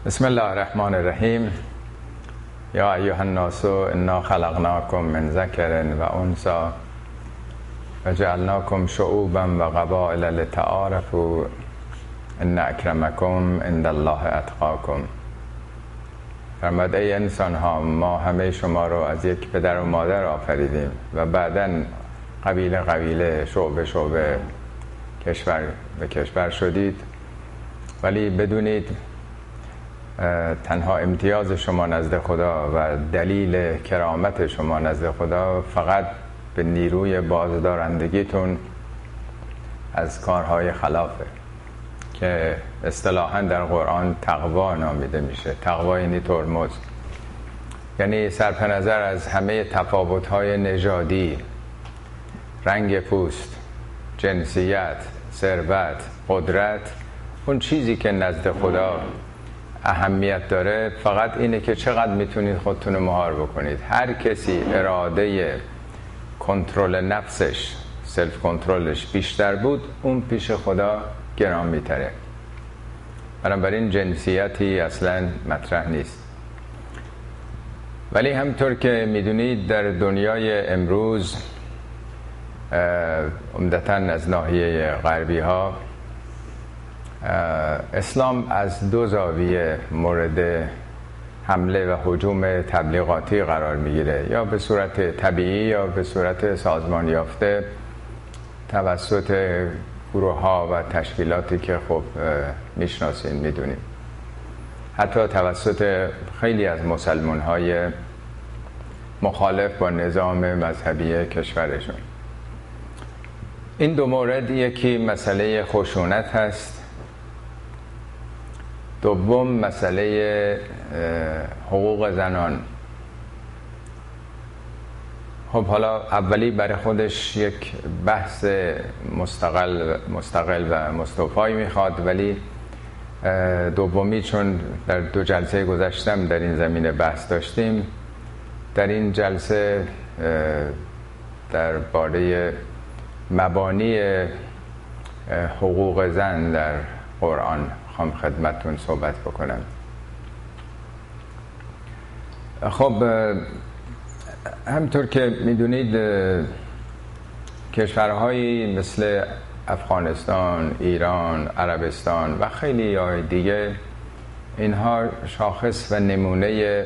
بسم الله الرحمن الرحیم. یا ایها الناس انا خلقناکم من ذکر و انثی و جعلناکم شعوبا و قبائل لتعارفوا ان اکرمکم عند الله اتقاکم. فرمود ای انسان ها، ما همه شما رو از یک پدر و مادر آفریدیم و بعداً قبیله شعبه کشور به کشور شدید، ولی بدونید تنها امتیاز شما نزد خدا و دلیل کرامت شما نزد خدا فقط به نیروی بازدارندگیتون از کارهای خلافه که اصطلاحاً در قرآن تقوا نامیده میشه. تقوا یعنی ترمز، یعنی صرف نظر از همه تفاوت‌های نژادی، رنگ پوست، جنسیت، ثروت، قدرت، اون چیزی که نزد خدا اهمیت داره فقط اینه که چقدر میتونید خودتون رو مهار بکنید. هر کسی اراده کنترل نفسش، سلف کنترلش بیشتر بود، اون پیش خدا گرامی تره. بنابراین جنسیتی اصلا مطرح نیست. ولی همطور که میدونید در دنیای امروز عمدتاً از ناحیه غربی ها اسلام از دو زاویه مورد حمله و هجوم تبلیغاتی قرار میگیره، یا به صورت طبیعی یا به صورت سازمان یافته توسط گروه ها و تشکیلاتی که خب میشناسین میدونیم، حتی توسط خیلی از مسلمان های مخالف با نظام مذهبی کشورشون. این دو مورد، یکی مسئله خشونت هست، دوم مسئله حقوق زنان. خب حالا اولی برای خودش یک بحث مستقل و مستوفایی میخواد، ولی دومی چون در دو جلسه گذشتم در این زمینه بحث داشتیم، در این جلسه در باره مبانی حقوق زن در قرآن خوام خدمتتون صحبت بکنم. خب همطور که میدونید کشورهایی مثل افغانستان، ایران، عربستان و خیلی های دیگه، اینها شاخص و نمونه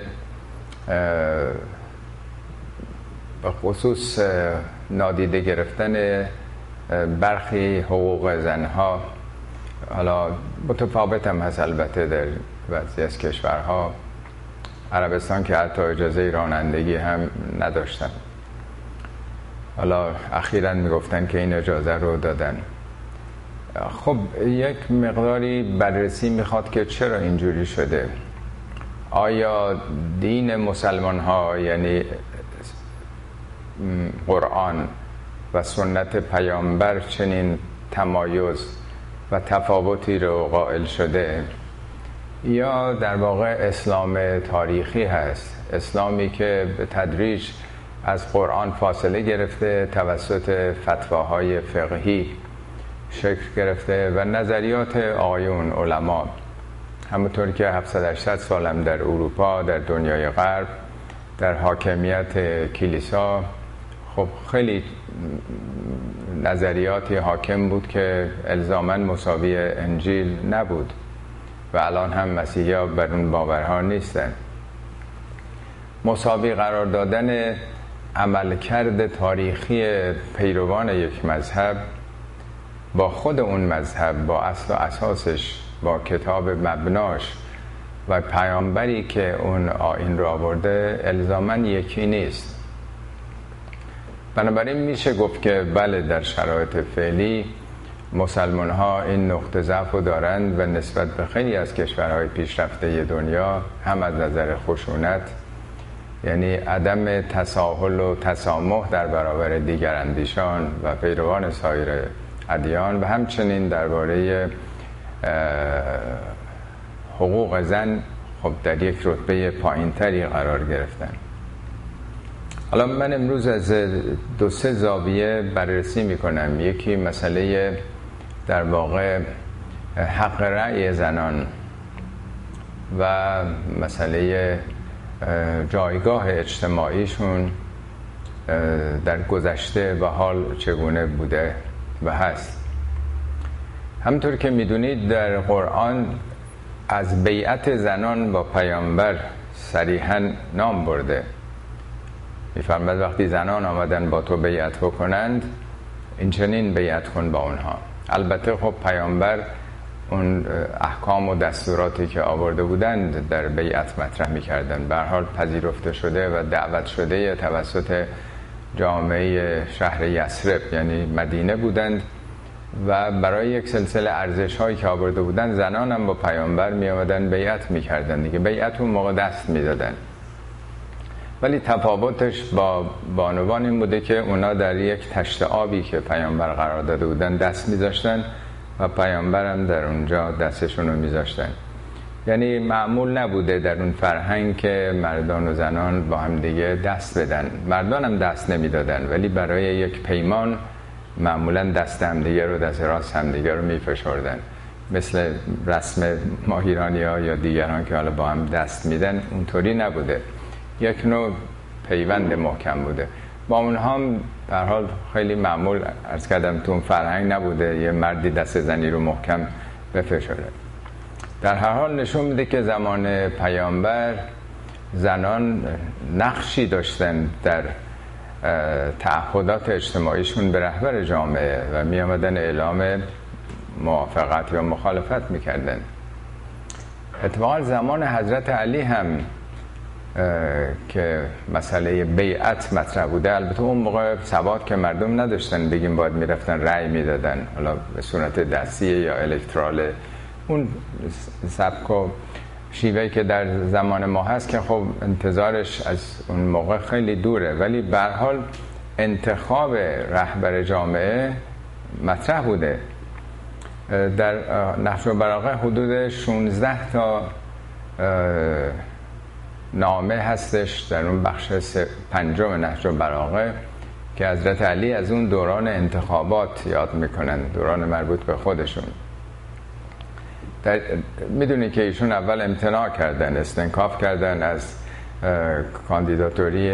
به خصوص نادیده گرفتن برخی حقوق زنها، حالا متفاوت هم هست البته در بعضی از کشورها، عربستان که حتی اجازه رانندگی هم نداشتن، حالا اخیراً میگفتن که این اجازه رو دادن. خب یک مقداری بررسی میخواد که چرا اینجوری شده. آیا دین مسلمان ها، یعنی قرآن و سنت پیامبر، چنین تمایز و تفاوتی رو قائل شده، یا در واقع اسلام تاریخی هست، اسلامی که به تدریج از قرآن فاصله گرفته، توسط فتواهای فقهی شکل گرفته و نظریات آقایون علما، همونطور که 700-800 سالم در اروپا، در دنیای غرب، در حاکمیت کلیسا خب خیلی نظریاتی حاکم بود که الزاماً مساوی انجیل نبود و الان هم مسیحی ها بر اون باورها نیستن. مساوی قرار دادن عملکرد تاریخی پیروان یک مذهب با خود اون مذهب، با اصل و اساسش، با کتاب مبناش و پیامبری که اون آیین رو آورده، الزاماً یکی نیست. بنابراین میشه گفت که بله، در شرایط فعلی مسلمان ها این نقطه ضعف رو دارند و نسبت به خیلی از کشورهای پیشرفته دنیا، هم از نظر خشونت، یعنی عدم تساهل و تسامح در برابر دیگر اندیشان و پیروان سایر ادیان، و همچنین درباره حقوق زن خب در یک رتبه پایینتری قرار گرفتن. حالا من امروز از 2-3 زاویه بررسی میکنم. یکی مسئله در واقع حق رأی زنان و مسئله جایگاه اجتماعیشون در گذشته و حال چگونه بوده و هست. همطور که میدونید در قرآن از بیعت زنان با پیامبر صریحاً نام برده. می‌فرماید وقتی زنان آمدن با تو بیعت بکنند این چنین بیعت کن با اونها. البته خب پیامبر اون احکام و دستوراتی که آورده بودند در بیعت مطرح می‌کردند، به هر حال پذیرفته شده و دعوت شده توسط جامعه شهر یثرب یعنی مدینه بودند و برای یک سلسله ارزش‌هایی که آورده بودند زنان هم با پیامبر می‌آمدن بیعت می‌کردند دیگه. بیعت اون موقع دست می‌دادن، ولی تفاوتش با بانوان این بوده که اونا در یک تشت آبی که پیامبر قرار داده بودن دست می‌ذاشتن و پیامبر هم در اونجا دستشون رو می‌ذاشتن. یعنی معمول نبوده در اون فرهنگ که مردان و زنان با هم دیگه دست بدن. مردان هم دست نمی‌دادن ولی برای یک پیمان معمولا دست همدیگه رو، دست راست همدیگه رو میفشردن، مثل رسم ما ایرانی‌ها یا دیگران که حالا با هم دست میدن. اونطوری نبوده، یک نوع پیوند محکم بوده. با اونها هم به هر حال خیلی معمول عرض کردم تو اون فرهنگ نبوده یه مردی دست زنی رو محکم بفشاره. در هر حال نشون میده که زمان پیامبر زنان نقشی داشتن در تعهدات اجتماعیشون به رهبر جامعه و می آمدن اعلام موافقت یا مخالفت میکردن. اتفاقا زمان حضرت علی هم که مسئله بیعت مطرح بوده، البته اون موقع ثبات که مردم نداشتن بگیم باید میرفتن رأی میدادن، حالا به صورت دستی یا الکتراله، اون سبک و شیوهی که در زمان ما هست که خب انتظارش از اون موقع خیلی دوره، ولی به هر حال انتخاب رهبر جامعه مطرح بوده. در نهج البلاغه حدود 16 تا نامه هستش در اون بخش پنجم نهج البلاغه که حضرت علی از اون دوران انتخابات یاد میکنن، دوران مربوط به خودشون. میدونی که ایشون اول امتناع کردن، استنکاف کردن از کاندیداتوری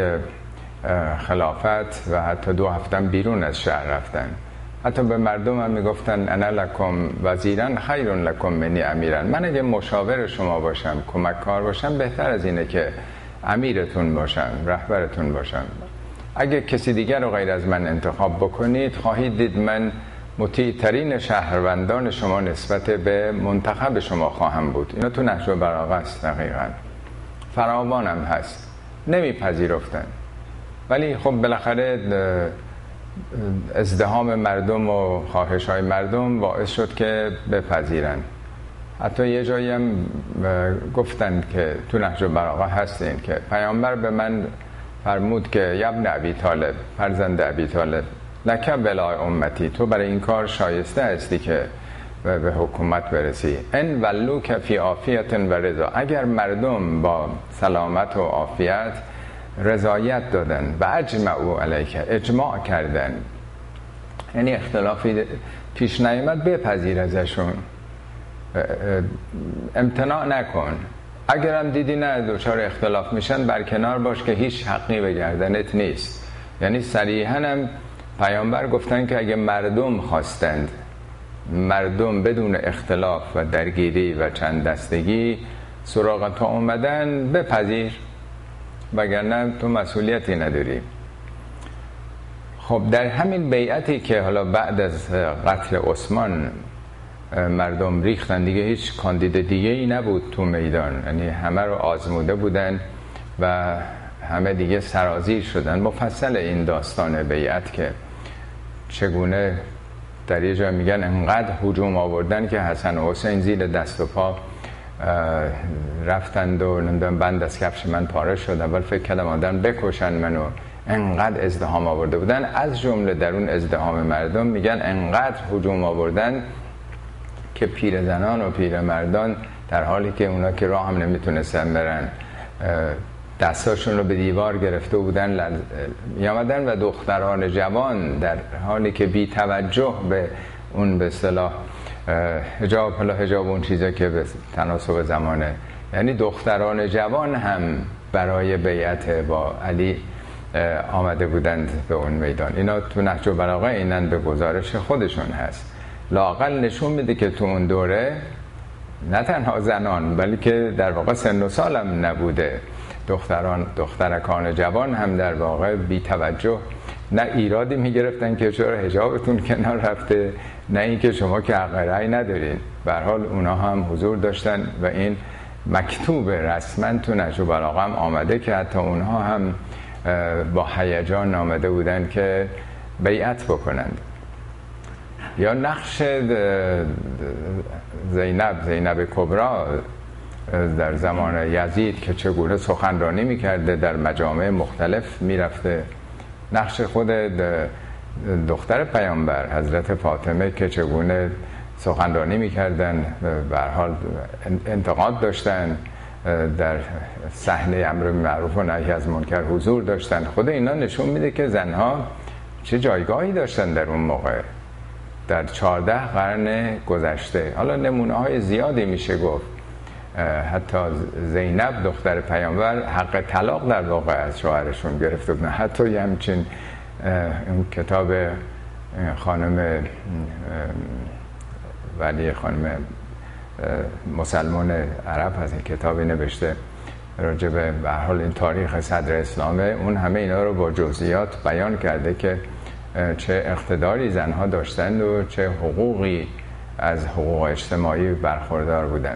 خلافت و حتی 2 هفته بیرون از شهر رفتن. حتی به مردم هم میگفتن انا لکم وزیرا خیر لکم منی امیرا، من اگه مشاور شما باشم، کمک کار باشم، بهتر از اینه که امیرتون باشم، رهبرتون باشم. اگه کسی دیگر رو غیر از من انتخاب بکنید خواهید دید من مطیع ترین شهروندان شما نسبت به منتخب شما خواهم بود. اینا تو نهج البلاغه است، دقیقاً فراوان هم هست. نمیپذیرفتن، ولی خب بالاخره ازدحام مردم و خواهش‌های مردم باعث شد که بپذیرن. حتی یه جایی هم گفتن که تو نهج البلاغه هستین که پیامبر به من فرمود که یا ابن ابی طالب، فرزند ابی طالب، لکه بلای امتی، تو برای این کار شایسته هستی که به حکومت برسی. ان ولوک فی عافیت و رضا، اگر مردم با سلامت و عافیت رضایت دادن و اجمعوا علیک، اجماع کردن، یعنی اختلافی پیش نیامد، بپذیر ازشون، امتناع نکن. اگرم دیدی نه دچار اختلاف میشن، برکنار باش که هیچ حقی به گردنت نیست. یعنی صریحاً هم پیامبر گفتن که اگه مردم خواستند، مردم بدون اختلاف و درگیری و چند دستگی سراغ تو اومدن، بپذیر، وگرنه تو مسئولیتی نداری. خب در همین بیعتی که حالا بعد از قتل عثمان مردم ریختن دیگه، هیچ کاندید دیگه ای نبود تو میدان، یعنی همه رو آزموده بودن و همه دیگه سرازیر شدن. مفصل این داستان بیعت که چگونه در یه جا میگن انقدر هجوم آوردن که حسن و حسین زیر دست و پا رفتند و نمیدونم بند از کفش من پاره شد. اول فکر کردم آدم بکشن منو، انقدر ازدحام آورده بودن. از جمله در اون ازدحام مردم میگن انقدر هجوم آوردن که پیرزنان و پیرمردان در حالی که اونا که راه هم نمیتونستن برن، دستاشون رو به دیوار گرفته بودن میامدن و دختران جوان در حالی که بی توجه به اون به اصطلاح حجاب اون چیزی که به تناسب زمان یعنی دختران جوان هم برای بیعت با علی آمده بودند به اون میدان. اینا تو نهج البلاغه اینن به گزارش خودشون هست. لااقل نشون میده که تو اون دوره نه تنها زنان بلکه در واقع سن و سالم نبوده، دخترکان جوان هم در واقع بی توجه نه ایرادی میگرفتن که چرا حجابتون کنار رفته، نه اینکه شما که حق رأی ندارین. به هر حال اونا هم حضور داشتن و این مکتوب رسما تو نهج البلاغه هم آمده که حتی اونها هم با هیجان آمده بودن که بیعت بکنند. یا نقش زینب کبرا در زمان یزید که چگونه سخنرانی میکرده، در مجامع مختلف میرفته. نقش خود دختر پیامبر حضرت فاطمه که چگونه سخنرانی میکردن، به هر حال انتقاد داشتن، در صحنه امر معروف و نهی از منکر حضور داشتن. خود اینا نشون میده که زنها چه جایگاهی داشتن در اون موقع، در 14 قرن گذشته. حالا نمونه های زیادی میشه گفت. حتی زینب دختر پیامبر حق طلاق در واقع از شوهرشون گرفته بودن. حتی همچین اون کتاب خانم ولی خانم مسلمان عرب از این کتابی نوشته راجع به هر حال این تاریخ صدر اسلامه. اون همه اینا رو با جزئیات بیان کرده که چه اقتداری زنها داشتند و چه حقوقی از حقوق اجتماعی برخوردار بودند.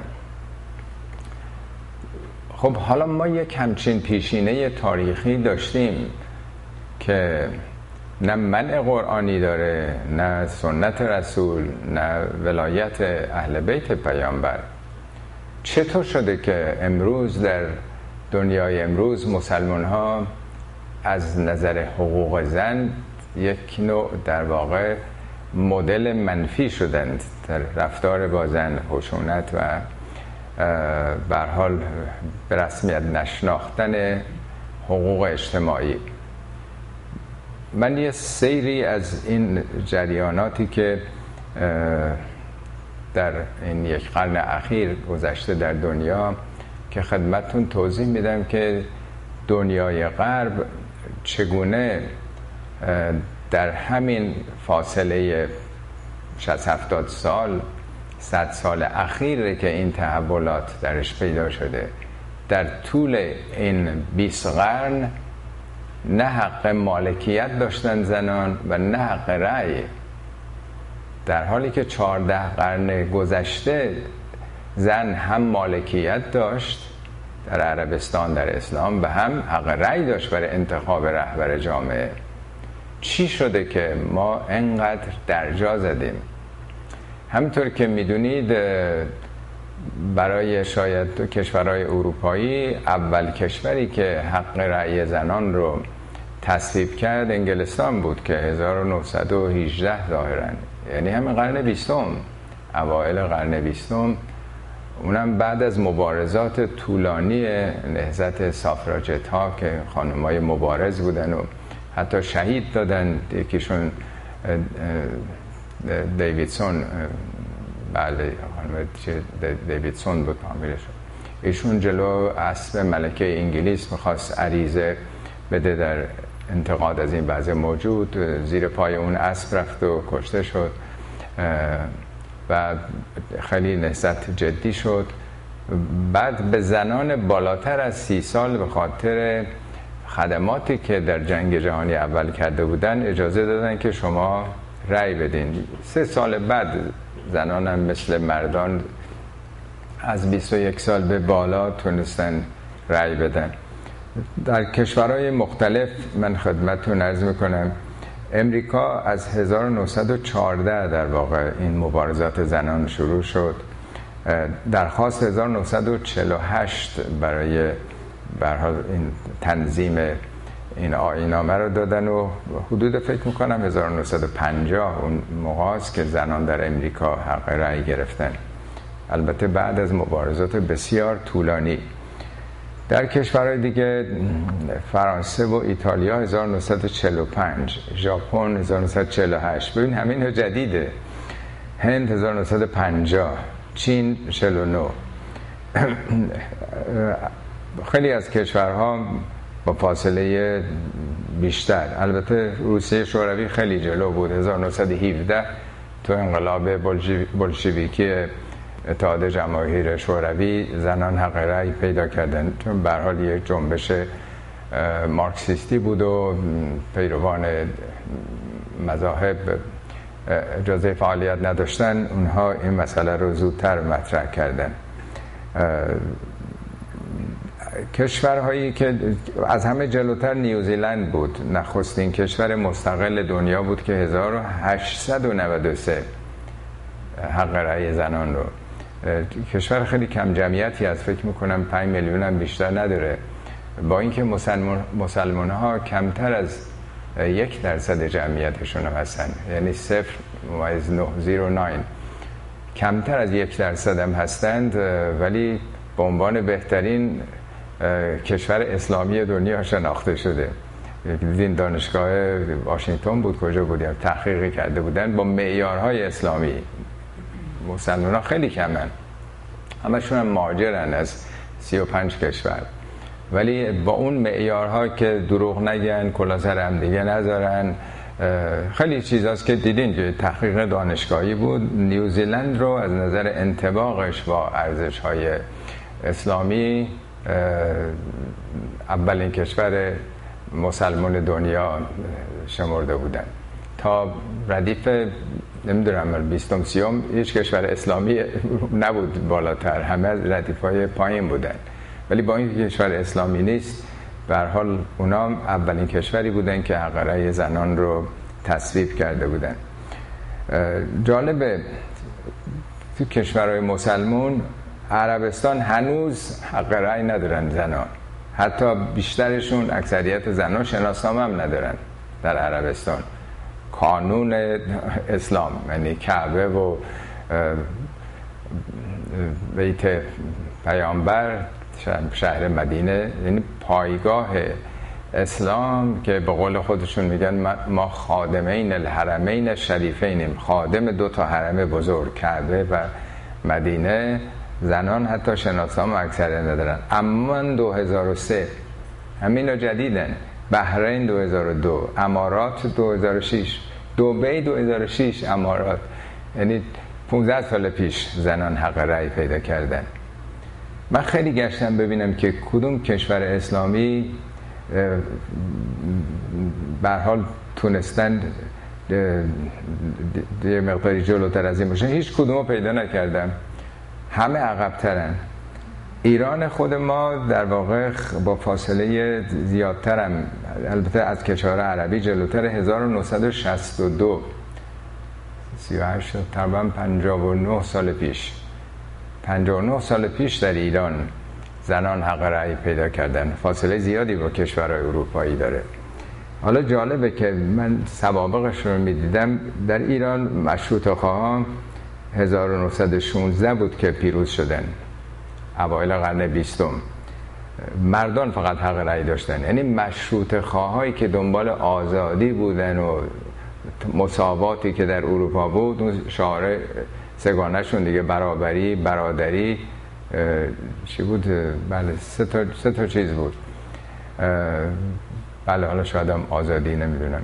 خب حالا ما یک همچین پیشینه تاریخی داشتیم که نه منع قرآنی داره، نه سنت رسول، نه ولایت اهل بیت پیامبر. چطور شده که امروز در دنیای امروز مسلمان ها از نظر حقوق زن یک نوع در واقع مدل منفی شدند در رفتار با زن، خشونت و به هر حال به رسمیت نشناختن حقوق اجتماعی؟ من یه سیری از این جریاناتی که در این یک قرن اخیر گذشته در دنیا که خدمتتون توضیح میدم که دنیای غرب چگونه در همین فاصله 60-70 سال 100 سال اخیره که این تحولات درش پیدا شده، در طول این 20 قرن نه حق مالکیت داشتن زنان و نه حق رأی، در حالی که 14 قرن گذشته زن هم مالکیت داشت در عربستان در اسلام و هم حق رأی داشت برای انتخاب رهبر جامعه. چی شده که ما انقدر درجا زدیم؟ همطور که میدونید برای شاید کشورهای اروپایی اول کشوری که حق رأی زنان رو تصویب کرد انگلستان بود که 1918 ظاهراً، یعنی همین قرن 20م، اوائل قرن 20م، اونم بعد از مبارزات طولانی نهضت سافراجت ها که خانمای مبارز بودن و حتی شهید دادن. یکیشون دیویدسون، بله دیویدسون بود فامیلشون، ایشون جلو اسب ملکه انگلیس میخواست عریضه بده در انتقاد از این وضع موجود، زیر پای اون اسب رفت و کشته شد و خیلی نهضت جدی شد. بعد به زنان بالاتر از 30 سال به خاطر خدماتی که در جنگ جهانی اول کرده بودن اجازه دادن که شما رأی بدین. 3 سال بعد زنان هم مثل مردان از 21 سال به بالا تونستن رأی بدن. در کشورهای مختلف من خدمتتون عرض میکنم امریکا از 1914 در واقع این مبارزات زنان شروع شد. درخواست 1948 برای به هر حال این تنظیم این آیین‌نامه رو دادن و حدود فکر میکنم 1950 اون موقع است که زنان در امریکا حق رأی گرفتن، البته بعد از مبارزات بسیار طولانی. در کشورهای دیگه فرانسه و ایتالیا 1945، ژاپن 1948، ببین همین جدیده، هند 1950، چین 49. خیلی از کشورها با فاصله بیشتر، البته روسیه شوروی خیلی جلو بود. 1917 تو انقلاب بولشویکی اتحاد جماهیر شوروی زنان حق رأی پیدا کردن، چون به هر حال یک جنبش مارکسیستی بود و پیروان مذاهب اجازه فعالیت نداشتن. اونها این مسئله رو زودتر مطرح کردن. کشورهایی که از همه جلوتر نیوزیلند بود، نخستین کشور مستقل دنیا بود که 1893 حق رأی زنان رو. کشور خیلی کم جمعیتی از، فکر میکنم 5 میلیون هم بیشتر نداره، با اینکه مسلمان ها کمتر از 1% جمعیتشون هستن، یعنی 0.909 کمتر از 1% هم هستند، ولی به عنوان بهترین کشور اسلامی دنیا شناخته شده. دیدین دانشگاه واشنگتن بود کجا بودیم تحقیق کرده بودن با معیارهای اسلامی. مسلمان ها خیلی کمن، همشون هم مهاجرن از 35 کشور، ولی با اون معیارها که دروغ نگن، کلا سر هم دیگه نذارن، خیلی چیزاست که دیدین که تحقیق دانشگاهی بود. نیوزیلند رو از نظر انطباقش با ارزش‌های اسلامی اولین کشور مسلمان دنیا شمرده بودن. تا ردیف نمیدونم 20م 30م هیچ کشور اسلامی نبود بالاتر، همه ردیف‌های پایین بودن، ولی با این کشور اسلامی نیست. به هر حال اونا اولین کشوری بودن که حق رأی زنان رو تصویب کرده بودن. جالبه تو کشورهای مسلمان، عربستان هنوز حق رأی ندارن زنان، حتی بیشترشون اکثریت زنان شناسنامه هم ندارن در عربستان. قانون اسلام یعنی کعبه و بیت پیامبر، شهر مدینه، یعنی پایگاه اسلام که به قول خودشون میگن ما خادمین الحرمین الشریفینیم، خادم 2 تا حرم بزرگ کعبه و مدینه. زنان حتی شناسنامه اکثر ندارن. عمان 2003 همین جدیدن، بحرین 2002، امارات 2006، دبی 2006 امارات، یعنی 15 سال پیش زنان حق رأی پیدا کردن. من خیلی گشتم ببینم که کدوم کشور اسلامی به هر حال تونستن یه مقداری جلوتر از این باشن. هیچ کدومو پیدا نکردم، همه عقب‌ترن. ایران خود ما در واقع با فاصله زیادترم، البته از کشور عربی جلوتر، 1962 38 تقریبا 59 سال پیش 59 سال پیش در ایران زنان حق رأی پیدا کردن. فاصله زیادی با کشورهای اروپایی داره. حالا جالبه که من سوابقش رو میدیدم. در ایران مشروطه خواهان 1916 بود که پیروز شدن، اوایل قرن 20. مردان فقط حق رأی داشتن، یعنی مشروطه خواهایی که دنبال آزادی بودن و مساواتی که در اروپا بود، اون شعار سگانه شون دیگه، برابری، برادری، چی بود؟ بله سه تا چیز بود. بله حالا شاید هم آزادی، نمیدونم.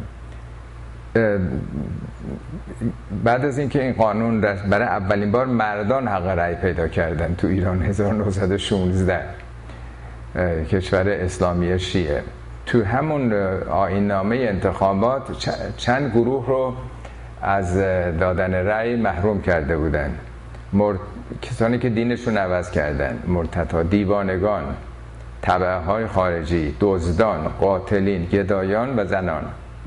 بعد از اینکه این قانون برای اولین بار مردان حق رأی پیدا کردن تو ایران 1916، کشور اسلامی شیعه، تو همون آیین‌نامه انتخابات چند گروه رو از دادن رأی محروم کرده بودن. کسانی که دینشون عوض کردن، مرتدها، دیوانگان، تبعه های خارجی، دزدان، قاتلین، گدایان و زنان.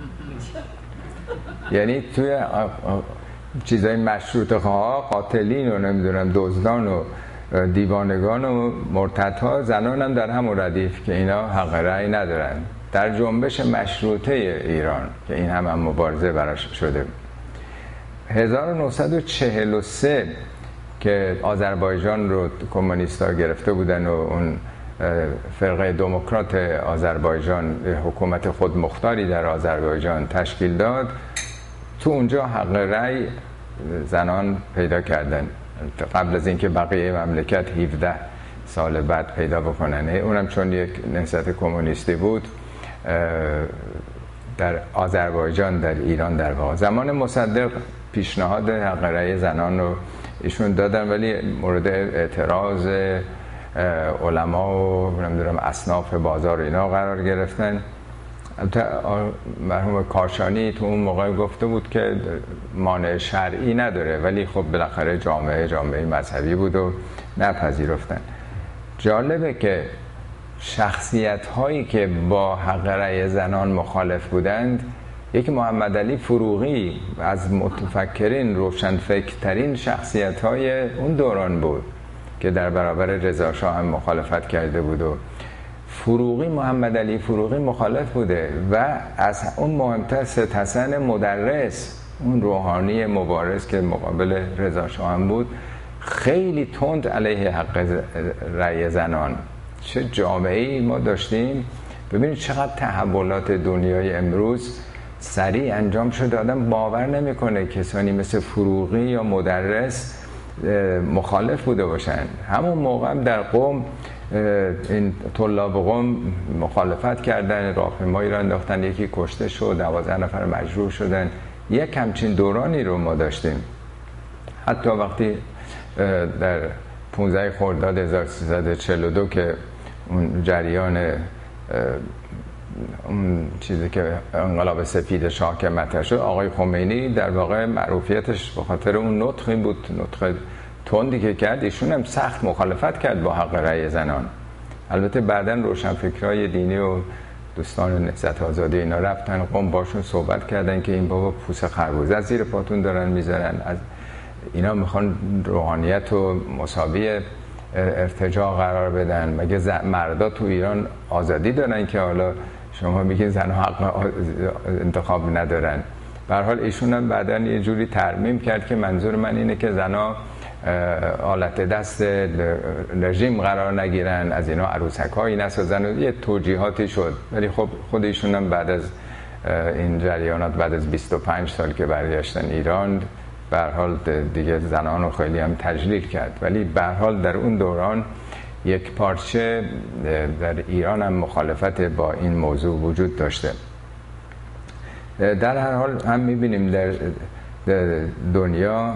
یعنی توی چیزای مشروطه خواه، قاتلین و نمیدونم دزدان و دیوانگان و مرتدها، زنان هم در همون ردیف که اینا حق رأی ندارن. در جنبش مشروطه ایران که این هم مبارزه براش شده. 1943 که آذربایجان رو کمونیست‌ها گرفته بودن و اون فرقه دموکرات آذربایجان حکومت خودمختاری در آذربایجان تشکیل داد، تو اونجا حق رأی زنان پیدا کردن. قبل از اینکه بقیه مملکت 17 سال بعد پیدا بکنن. اونم چون یک نهضت کمونیستی بود در آذربایجان، در ایران در واقع. زمان مصدق پیشنهاد حق رأی زنان رو ایشون دادن، ولی مورد اعتراض علما و نمیدونم اصناف بازار اینا قرار گرفتن. مرحوم کاشانی تو اون موقع گفته بود که مانع شرعی نداره، ولی خب بالاخره جامعه مذهبی بود و نپذیرفتن. جالبه که شخصیت هایی که با حق رأی زنان مخالف بودند، یکی محمد علی فروغی از متفکرین روشنفکرترین شخصیت های اون دوران بود که در برابر رضا شاه هم مخالفت کرده بود و محمد علی فروغی مخالف بوده و از اون مهمتر سید حسن مدرس، اون روحانی مبارز که مقابل رضا شاه هم بود، خیلی تند علیه حق رأی زنان. چه جامعه‌ای ما داشتیم. ببینید چقدر تحولات دنیای امروز سریع انجام شده. آدم باور نمیکنه کسانی مثل فروغی یا مدرس مخالف بوده باشن. همون موقع هم در قم این طلاب قم مخالفت کردن، راهپیمایی را انداختن، یکی کشته شد، 12 نفر مجروح شدن. یک همچین دورانی رو ما داشتیم. حتی وقتی در 15 خرداد 1342 که اون جریان اون چیزی که انقلاب سفید شاه که مطرح شد، آقای خمینی در واقع معروفیتش به خاطر اون نطقی بود، نطق تندی که کرد. ایشون هم سخت مخالفت کرد با حق رأی زنان. البته بعداً روشنفکرای دینی و دوستان نهضت آزادی اینا رفتن قم، باشون صحبت کردن که این بابا پوست خربوزه زیر پاتون دارن میذارن، از اینا میخوان روحانیت و مساوی ارتجاع قرار بدن. مگه مردا تو ایران آزادی دارن که حالا شما میگین زنها حق انتخاب ندارن؟ به هر حال ایشون هم بعداً یه جوری ترمیم کرد که منظور من اینه که زنها آلت دست رژیم قرار نگیرن، از اینا عروسک‌هایی نسازن و یه توجیهاتی شد. ولی خب خود ایشون هم بعد از این جریانات، بعد از 25 سال که برگشتن ایران، به هر حال دیگه زنان رو خیلی هم تجلیل کرد. ولی به هر حال در اون دوران یک پارچه در ایران هم مخالفت با این موضوع وجود داشته. در هر حال هم میبینیم در دنیا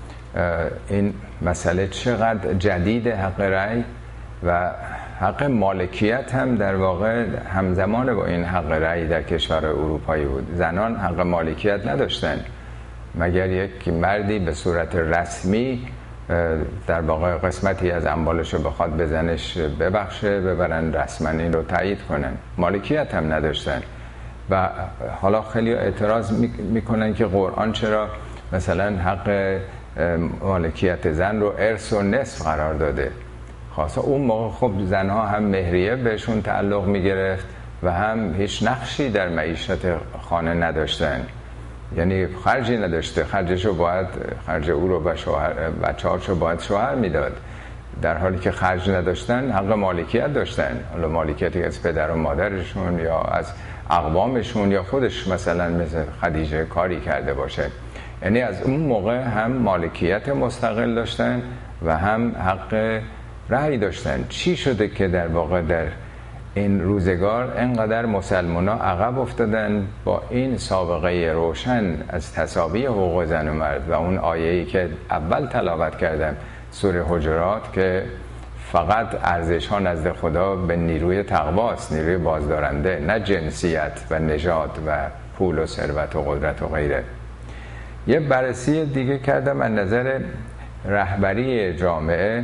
این مسئله چقدر جدید، حق رأی و حق مالکیت هم در واقع همزمان با این حق رأی در کشور اروپایی بود. زنان حق مالکیت نداشتن مگر یک مردی به صورت رسمی در واقع قسمتی از اموالش رو بخواد به زنش ببخشه، ببرن رسما این رو تایید کنن. مالکیت هم نداشتن. و حالا خیلی اعتراض میکنن که قرآن چرا مثلا حق مالکیت زن رو ارث و نصف قرار داده. خاصا اون موقع خب زنها هم مهریه بهشون تعلق میگرفت و هم هیچ نقشی در معیشت خانه نداشتن، یعنی خرجی نداشته، خرج او رو به بچه‌هاشو باید شوهر میداد، در حالی که خرج نداشتن حق مالکیت داشتن. حالا مالکیتی از پدر و مادرشون یا از اقوامشون یا خودش مثلا مثل خدیجه کاری کرده باشه. یعنی از اون موقع هم مالکیت مستقل داشتن و هم حق رأی داشتن. چی شده که در واقع در این روزگار انقدر مسلمان‌ها عقب افتادن با این سابقه روشن از تساوی حقوق زن و مرد و اون آیه‌ای که اول تلاوت کردم سوره حجرات که فقط ارزش‌ها نزد خدا به نیروی تقواست، نیروی بازدارنده، نه جنسیت و نژاد و پول و ثروت و قدرت و غیره. یه بررسی دیگه کردم از نظر رهبری جامعه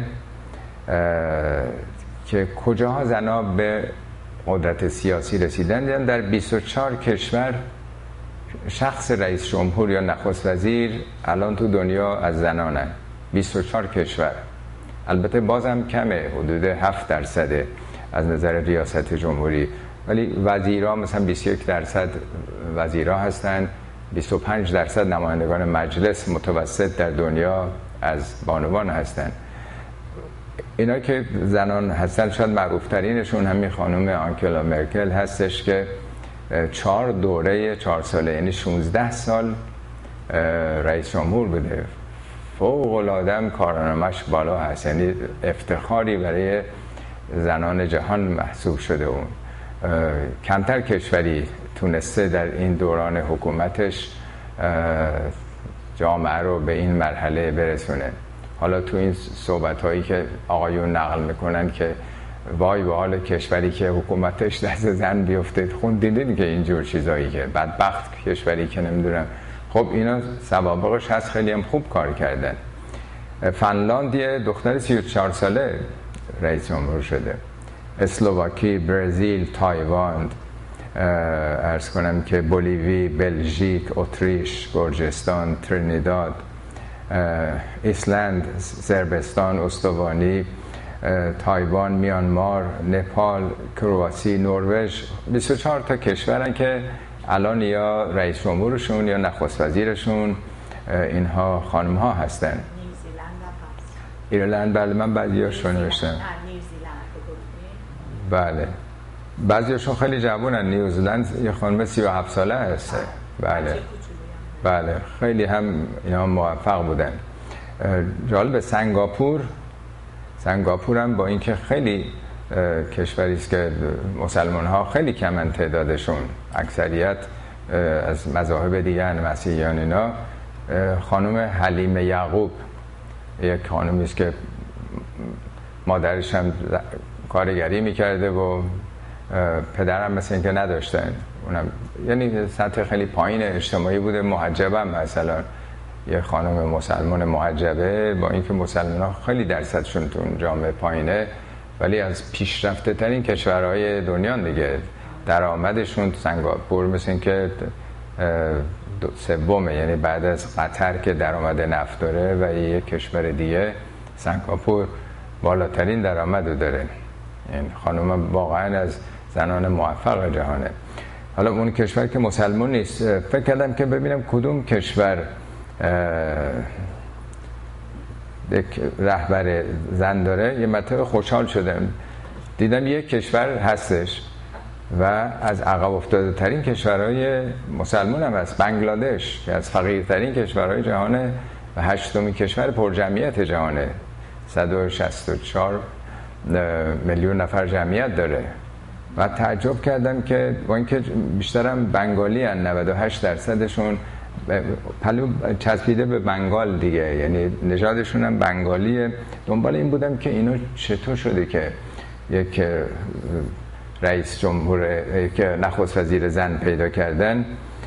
که کجاها زنها به قدرت سیاسی رسیدن. دیدم در 24 کشور شخص رئیس جمهور یا نخست وزیر الان تو دنیا از زنانن. 24 کشور. البته بازم کمه، حدود 7% از نظر ریاست جمهوری، ولی وزیرها مثلا 21% وزیرها هستن، 25% نمایندگان مجلس متوسط در دنیا از بانوان هستن. اینا که زنان هستن شاید معروف ترینشون همین خانم آنگلا مرکل هستش که 4 دوره 4 ساله، یعنی 16 سال رئیس جمهور بوده. فوق العاده کارنامه‌اش بالا هست، یعنی افتخاری برای زنان جهان محسوب شده. اون کمتر کشوری تونسته در این دوران حکومتش جامعه رو به این مرحله برسونه. حالا تو این صحبت هایی که آقایون نقل میکنن که وای به حال کشوری که حکومتش دست زن بیفته، خوندیدین که اینجور چیزایی که بدبخت کشوری که نمیدونم. خب اینا سوابقش هست، خیلی هم خوب کار کردن. فنلاند یه دختر 34 ساله رئیس جمهور شده. اسلواکی، برزیل، تایوان، عرض کنم که بولیوی، بلژیک، اتریش، گرجستان، ترینیداد، ایسلند، صربستان، استوانی، تایوان، میانمار، نپال، کرواسی، نروژ، 24 تا کشورن که الان یا رئیس جمهورشون یا نخست وزیرشون اینها خانم ها هستن. نیوزیلند هم هست. ایرلند، بله من بعضیاشون نوشتم. بله بعضیاشون خیلی جوانن. نیوزیلند یه خانم 37 ساله هسته. بله بله خیلی هم اینا موفق بودن. جالب سنگاپور هم با اینکه خیلی کشوری است که مسلمان ها خیلی کمن تعدادشون، اکثریت از مذاهب دیگه مسیحیان، اینا خانم حلیم یعقوب، یک خانمی است که مادرش هم کارگری میکرده و پدرم مثل اینکه نداشتن، اونم یعنی سطح خیلی پایین اجتماعی بوده. محجبم مثلا یه خانم مسلمان محجبه، با اینکه مسلمان ها خیلی درصدشون تو جامعه پایینه ولی از پیشرفته ترین کشورهای دنیا دیگه. درآمدشون سنگاپور مثل اینکه سومه، یعنی بعد از قطر که درآمد نفت داره و یک کشور دیگه، سنگاپور بالاترین درآمد رو داره. این خانم واقعا از زنان موفق جهانه. حالا اون کشور که مسلمان نیست، فکر کردم که ببینم کدوم کشور یک رهبر زن داره. یه مرتبه خوشحال شدم دیدم یک کشور هستش و از عقب افتاده ترین کشورهای مسلمان هم هست، بنگلادش، که از فقیرترین کشورهای جهانه و 8مین کشور پرجمعیت جهانه. 164 میلیون نفر جمعیت داره و تعجب کردم که با اینکه بیشترم بنگالی هن، 98%شون پلو چسبیده به بنگال دیگه، یعنی نژادشون هم بنگالیه. دنبال این بودم که اینو چطور شده که یک رئیس جمهور، یک نخست وزیر زن پیدا کردن.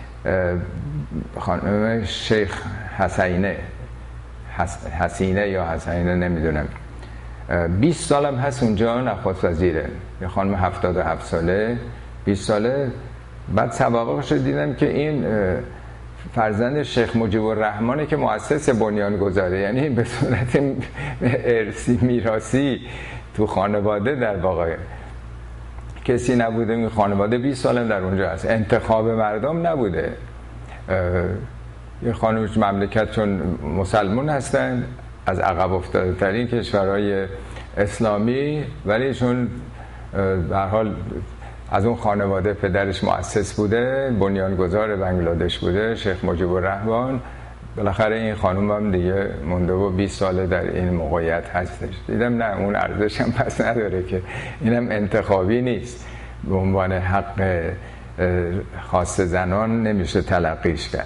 خانم شیخ حسینه یا حسینه نمیدونم، 20 سالم هست اونجا نخست وزیره. یه خانم 77 ساله، 20 ساله. بعد سوابقش رو دیدم که این فرزند شیخ مجیب الرحمنه که مؤسس بنیانگذاره، یعنی به صورت ارثی میراثی تو خانواده در واقع کسی نبوده. این خانواده 20 سالم در اونجا هست، انتخاب مردم نبوده. یه خانم مملکت چون مسلمان هستن، از عقب افتاده ترین کشورهای اسلامی، ولی چون به هر حال از اون خانواده پدرش مؤسس بوده، بنیانگذار بنگلادش بوده، شیخ مجیب الرحمن، بالاخره این خانم هم دیگه مونده و 20 ساله در این موقعیت هستش. دیدم نه، اون ارزش هم پس نداره که اینم انتخابی نیست، به عنوان حق خاص زنان نمیشه تلقیش کرد.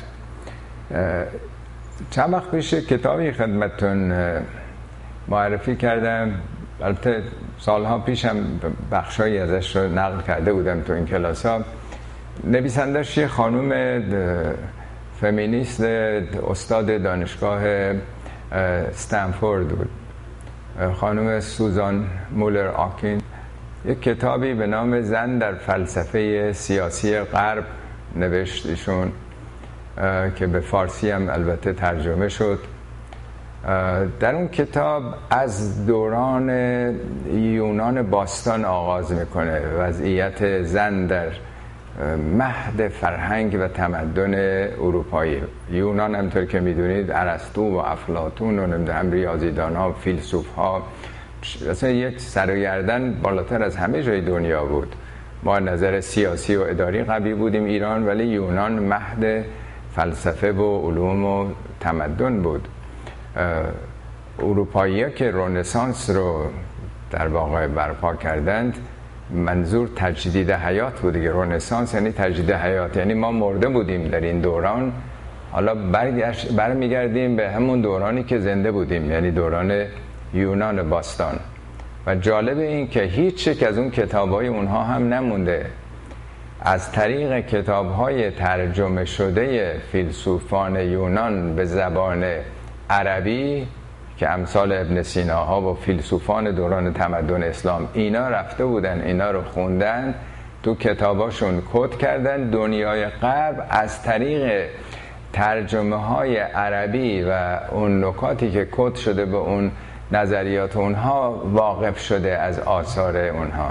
چند وقت پیش کتابی خدمتتون معرفی کردم، البته سالها پیشم بخشایی ازش رو نقل کرده بودم تو این کلاس ها. نویسندش یه خانوم فمینیست، استاد دانشگاه استنفورد بود، خانم سوزان مولر آکین. یک کتابی به نام زن در فلسفه سیاسی غرب نوشت ایشون که به فارسی هم البته ترجمه شد. در اون کتاب از دوران یونان باستان آغاز میکنه، وضعیت زن در مهد فرهنگ و تمدن اروپایی. یونان همطور که میدونید ارسطو و افلاطون و نمیدونم ریاضیدان‌ها و فیلسوف‌ها، اصلا یک سرگردن بالاتر از همه جای دنیا بود. ما نظر سیاسی و اداری قوی بودیم ایران، ولی یونان مهد فلسفه و علوم و تمدن بود اروپایی‌ها که رنسانس رو در واقع برپا کردند، منظور تجدید حیات بود دیگه. رنسانس یعنی تجدید حیات، یعنی ما مرده بودیم در این دوران، حالا برمیگردیم به همون دورانی که زنده بودیم، یعنی دوران یونان باستان. و جالب این که هیچ یک از اون کتاب‌های اونها هم نمونده. از طریق کتاب‌های ترجمه شده فیلسوفان یونان به زبان عربی که امثال ابن سیناها و فیلسوفان دوران تمدن اسلام اینا رفته بودن، اینا رو خوندن، تو کتاباشون کد کردن، دنیای غرب از طریق ترجمه های عربی و اون نکاتی که کد شده به اون نظریات اونها واقف شده از آثار اونها.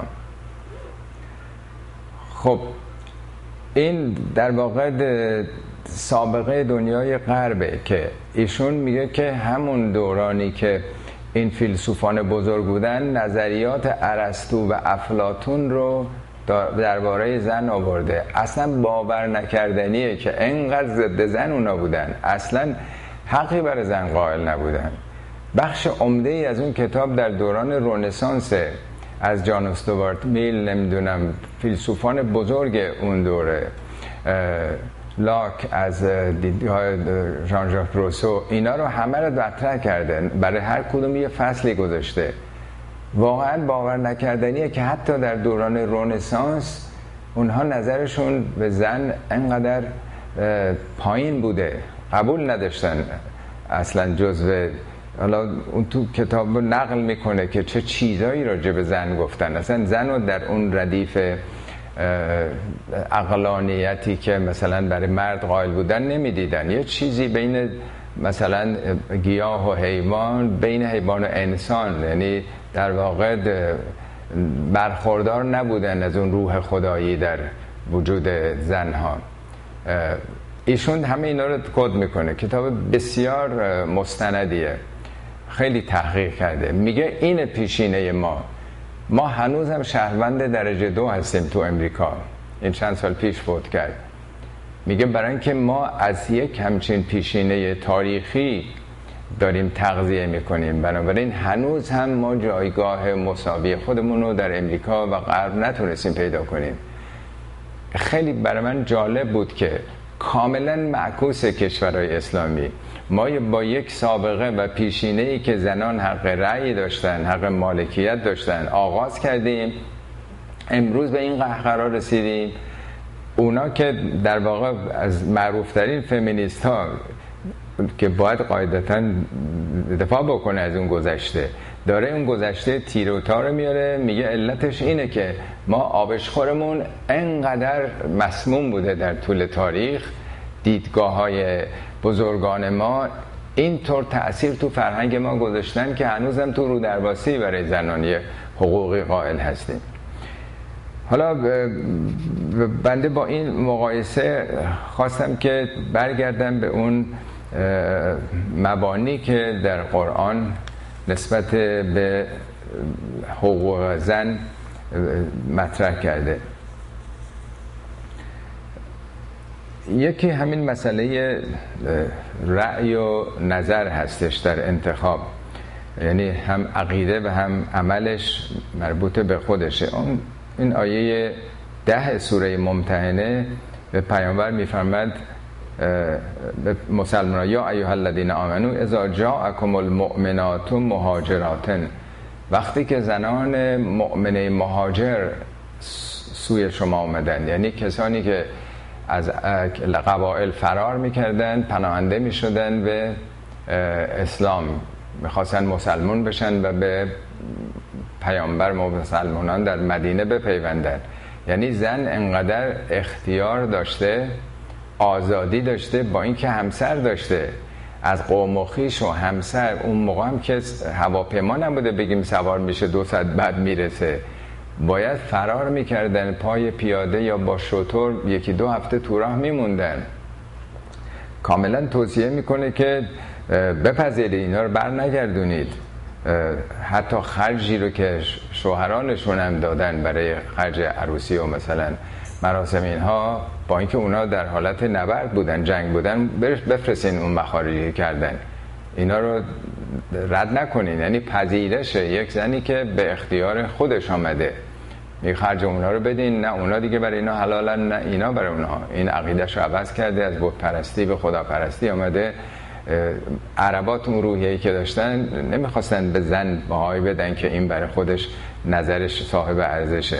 خب این در واقع سابقه دنیای غربه که ایشون میگه که همون دورانی که این فیلسوفان بزرگ بودن نظریات ارسطو و افلاطون رو درباره زن آورده. اصلا باور نکردنیه که انقدر ضد زن اونا بودن، اصلا حقی برای زن قائل نبودن. بخش عمده ای از اون کتاب در دوران رنسانس از جان استوارت میل، نمیدونم فیلسوفان بزرگ اون دوره، لاک از دیدگاه ژان ژاک روسو، اینا رو همه رو مطرح کردن، برای هر کدوم یه فصلی گذاشته. واقعا باور نکردنیه که حتی در دوران رنسانس اونها نظرشون به زن انقدر پایین بوده، قبول نداشتن اصلا جزو. حالا اون تو کتاب نقل میکنه که چه چیزایی راجع به زن گفتن، اصلا زن رو در اون ردیف عقلانیتی که مثلا برای مرد قائل بودن نمیدیدن. یه چیزی بین مثلا گیاه و حیوان، بین حیوان و انسان، یعنی در واقع برخوردار نبودن از اون روح خدایی در وجود زنها. ایشون همه اینا رو کد میکنه. کتاب بسیار مستندیه، خیلی تحقیق کرده. میگه این پیشینه ما هنوز هم شهروند درجه 2 هستیم تو امریکا. این چند سال پیش فوت کرد. میگه برای اینکه ما از یک همچین پیشینه تاریخی داریم تغذیه میکنیم، بنابراین هنوز هم ما جایگاه مساوی خودمون رو در امریکا و غرب نتونستیم پیدا کنیم. خیلی برای من جالب بود که کاملا معکوس کشورهای اسلامی، ما با یک سابقه و پیشینه‌ای که زنان حق رأی داشتن، حق مالکیت داشتن آغاز کردیم، امروز به این قرار رسیدیم. اونا که در واقع از معروفترین فمینیست ها که باید قاعدتاً دفاع بکنه از اون گذشته، داره اون گذشته تیر و تار میاره، میگه علتش اینه که ما آبشخورمون انقدر مسموم بوده در طول تاریخ، دیدگاه های بزرگان ما اینطور تأثیر تو فرهنگ ما گذاشتن که هنوزم تو رو درواسی برای زنان حقوقی قائل هستیم. حالا بنده با این مقایسه خواستم که برگردم به اون مبانی که در قرآن نسبت به حقوق زن مطرح کرده. یکی همین مسئله رأی و نظر هستش در انتخاب، یعنی هم عقیده و هم عملش مربوط به خودشه. این آیه 10 سوره ممتحنه به پیامبر میفرماد به مسلمانان: یا ایها الذین آمنو اذا جاءکم المؤمنات مهاجرات، وقتی که زنان مؤمنه مهاجر سوی شما آمدن، یعنی کسانی که از قبایل فرار میکردن، پناهنده میشدن به اسلام، میخواستن مسلمان بشن و به پیامبر مسلمانان در مدینه بپیوندن. یعنی زن انقدر اختیار داشته، آزادی داشته، با اینکه همسر داشته، از قوم و خویش و همسر. اون موقع هم که هواپیما نبوده بگیم سوار میشه 2 ساعت بعد میرسه، باید فرار میکردن پای پیاده یا با شتر 1-2 هفته تو راه میموندن. کاملا توصیه میکنه که بپذیرید، اینا رو بر نگردونید. حتی خرجی رو که شوهرانشون هم دادن برای خرج عروسی و مثلا مراسم اینها، با اینکه اونا در حالت نبرد بودن، جنگ بودن، بفرستین اون مخارجی کردن. اینا رو رد نکنین. یعنی پذیرش یک زنی که به اختیار خودش آمده، خرج اونها رو بدین، نه اونا دیگه برای اینا حلالن نه اینا برای اونها. این عقیده‌شو عوض کرده، از بت پرستی به خدا پرستی آمده. عربات اون روحیه‌ای که داشتن نمیخواستن به زن بهایی بدن که این برای خودش نظرش صاحب ارزشه.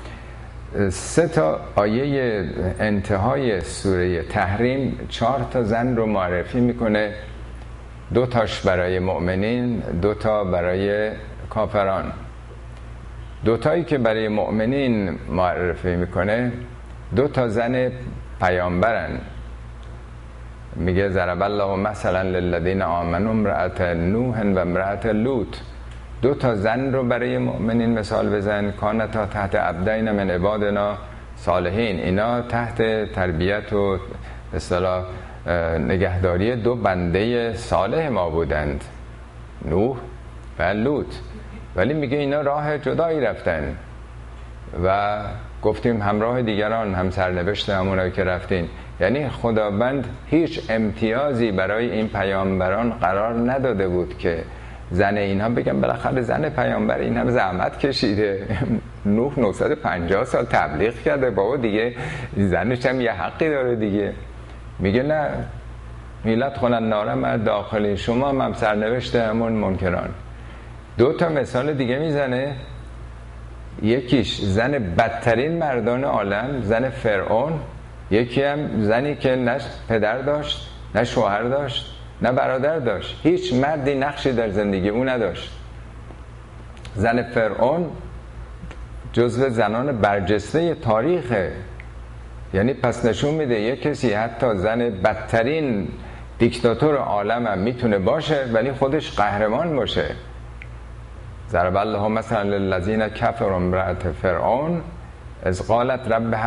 3 تا آیه انتهای سوره تحریم 4 تا زن رو معرفی میکنه، 2 تاش برای مؤمنین، 2 تا برای کافران. 2 تایی که برای مؤمنین معرفی میکنه 2 تا زن پیامبرن. میگه ضرب الله مثلا للذین آمنوا امرأة نوح و امرأة لوط. 2 تا زن رو برای مؤمنین مثال بزن. کانتا تحت عبدین من عبادنا صالحین. اینا تحت تربیت و به اصطلاح نگهداری 2 بنده صالح ما بودند، نوح و لوط. ولی میگه اینا راه جدایی رفتن و گفتیم همراه دیگران هم سرنوشت همونایی که رفتین. یعنی خداوند هیچ امتیازی برای این پیامبران قرار نداده بود که زن اینها بگن بالاخره زن پیامبر این هم زحمت کشیده، نوح 950 سال تبلیغ کرده، بابا دیگه زنش هم یه حقی داره دیگه. میگه نه، میلت خونن ناره مرد داخلی، شما هم سرنوشت همون منکران. 2 تا مثال دیگه میزنه. یکیش زن بدترین مردان عالم، زن فرعون. یکی هم زنی که نه پدر داشت، نه شوهر داشت، نه برادر داشت، هیچ مردی نقشی در زندگی او نداشت. زن فرعون جزو زنان برجسته تاریخه. یعنی پس نشون میده یک کسی حتی زن بدترین دیکتاتور عالم هم میتونه باشه ولی خودش قهرمان باشه. ضرب الله مثلا للذین کفروا امرأة فرعون اذ قالت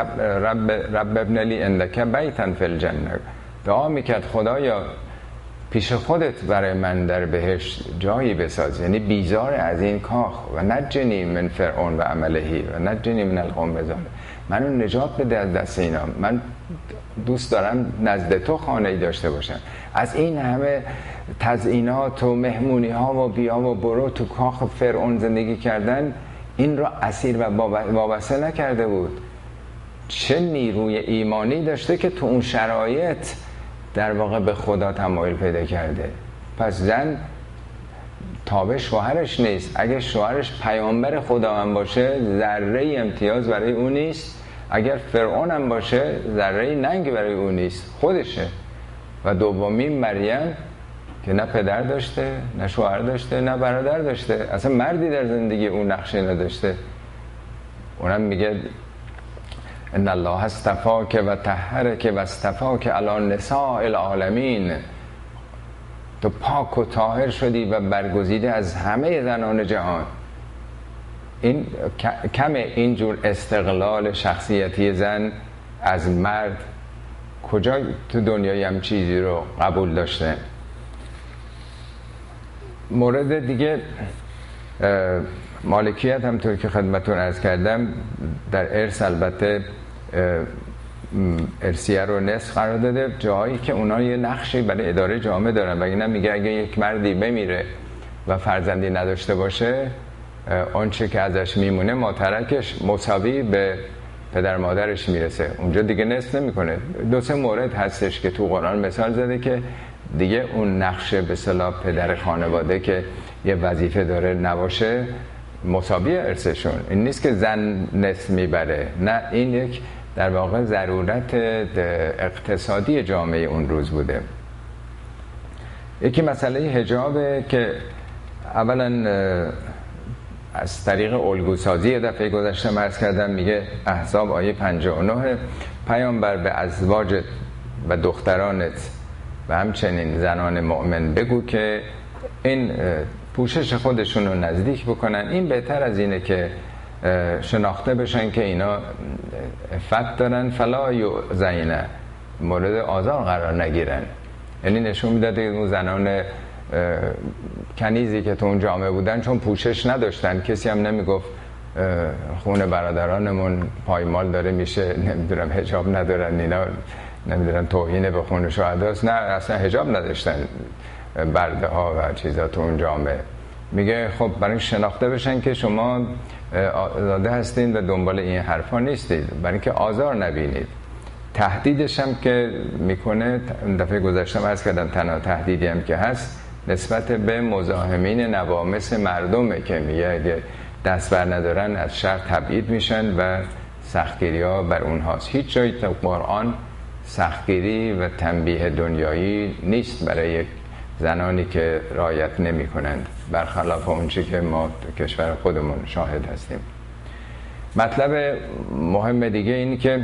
رب ابن لی عندک بیتا فی الجنه. دعا میکرد خدایا پیش خودت برای من در بهشت جایی بساز، یعنی بیزار از این کاخ، و نجنی من فرعون و عملهی و نجنی من القوم الظالمین. منو نجات بده از دست اینا، من دوست دارم نزد تو خانه‌ای داشته باشم. از این همه تزیینات و مهمونی ها و بیا و برو تو کاخ فرعون زندگی کردن، این را اسیر و وابسته نکرده بود. چه نیروی ایمانی داشته که تو اون شرایط در واقع به خدا تمایل پیدا کرده. پس زن تابع شوهرش نیست. اگه شوهرش پیامبر خدا هم باشه ذره امتیاز برای اون نیست. اگر فرعون هم باشه ذره ننگ برای اون نیست، خودشه. و دومین مریم که نه پدر داشته، نه شوهر داشته، نه برادر داشته، اصلا مردی در زندگی اون نقشی نداشته. اونم میگه ان الله اصطفاک و طهرک و اصطفاک علی نساء العالمین. تو پاک و طاهر شدی و برگزیده از همه زنان جهان. این کم اینجور استقلال شخصیتی زن از مرد کجا تو دنیای هم چیزی رو قبول داشته. مورد دیگه مالکیت هم طور که خدمتون عرض کردم در ارث البته ارثیه رو نصف قرار داده، جایی که اونا یه نقشی برای اداره جامعه دارن. وگرنه میگه اگه یک مردی بمیره و فرزندی نداشته باشه، آنچه که ازش میمونه ماترکش مساوی به پدر مادرش میرسه، اونجا دیگه نصف نمیکنه. 2-3 مورد هستش که تو قرآن مثال زده که دیگه اون نقشه به اصطلاح پدر خانواده که یه وظیفه داره نباشه، مساوی ارثشون. این نیست که زن نصف میبره، نه، این یک در واقع ضرورت اقتصادی جامعه اون روز بوده. یکی مسئله حجابه که اولا از طریق الگوسازی دفعه گذشته عرض کردم. میگه احزاب آیه 59 پیامبر به ازواجت و دخترانت و همچنین زنان مؤمن بگو که این پوشش خودشون رو نزدیک بکنن. این بهتر از اینه که شناخته بشن که اینا عفت دارن، فلا یؤذین، مورد آزار قرار نگیرن. یعنی نشون میداده اون زنان کنیزی که تو اون جامعه بودن چون پوشش نداشتن، کسی هم نمیگفت خون برادرانمون پایمال داره میشه، نمیدونم حجاب ندارن اینا، نمیدونم توهین به خون شهداست، نه اصلا حجاب نداشتن. برده ها و چیزا تو اون جامعه. میگه خب برای شناخته بشن که شما آزاده هستین و دنبال این حرفا نیستید، برای اینکه آزار نبینید. تهدیدش هم که میکنه، دفعه گذشتم عرض کردم تنها تهدیدی هم که هست نسبت به مزاحمین نوامس مردمه که میگه اگه دست بر ندارن از شر تبعید میشن و سختگیری ها بر اونهاست. هیچ جایی تو قرآن سختگیری و تنبیه دنیایی نیست برای زنانی که رعایت نمی کنند، برخلاف اونچه که ما تو کشور خودمون شاهد هستیم. مطلب مهم دیگه اینه که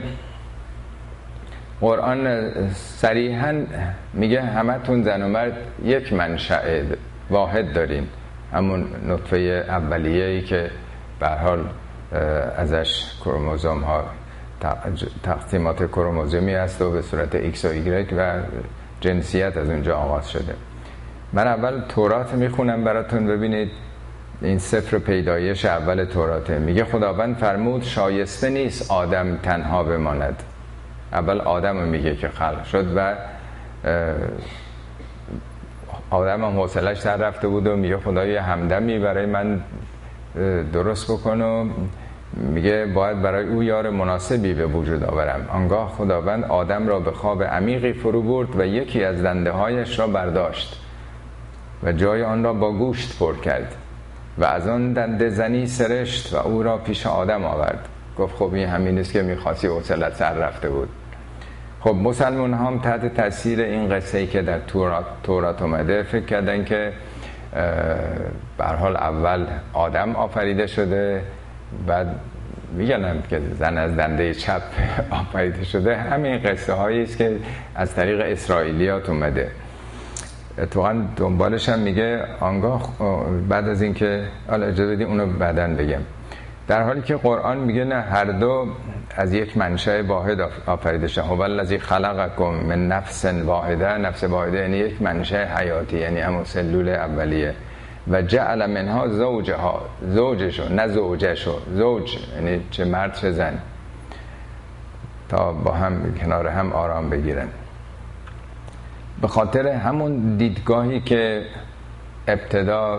قرآن صریحاً میگه همتون زن و مرد یک منشأ واحد دارین، همون نطفه اولیه‌ای که به هر حال ازش کروموزوم ها تقسیمات کروموزومی هست و به صورت ایکس و ایگرگ و جنسیت از اونجا آغاز شده. من اول تورات میخونم براتون ببینید. این سفر پیدایش اول توراته. میگه خداوند فرمود شایسته نیست آدم تنها بماند. اول آدم رو میگه که خلق شد و آدم هم حوصله‌اش سر رفته بود و میگه خدای همدمی برای من درست بکن و میگه باید برای او یار مناسبی به وجود آورم. آنگاه خداوند آدم را به خواب عمیقی فرو برد و یکی از دنده هایش را برداشت و جای آن را با گوشت پر کرد و از آن دنده زنی سرشت و او را پیش آدم آورد. گفت خب این همین است که میخواستی، حوصله‌ات سر رفته بود. خب مسلمان هم تحت تاثیر این قصه‌ای که در تورات اومده فکر کردن که به هر حال اول آدم آفریده شده، بعد میگن که زن از دنده چپ آفریده شده. همین قصه هایی است که از طریق اسرائیلیات اومده. اتفاقا دنبالش هم میگه آنگاه بعد از اینکه حالا اجازه بدید اونو بعدن بگم، در حالی که قرآن میگه نه، هر دو از یک منشأ واحد آفریده شدن. هو الذی خلقکم من نفس واحده. نفس واحده یعنی یک منشأ حیاتی، یعنی همون سلول اولیه. و جعل منها زوجها، زوجشو نه زوجشو، زوج یعنی چه مرد چه زن، تا با هم کنار هم آرام بگیرن. به خاطر همون دیدگاهی که ابتدا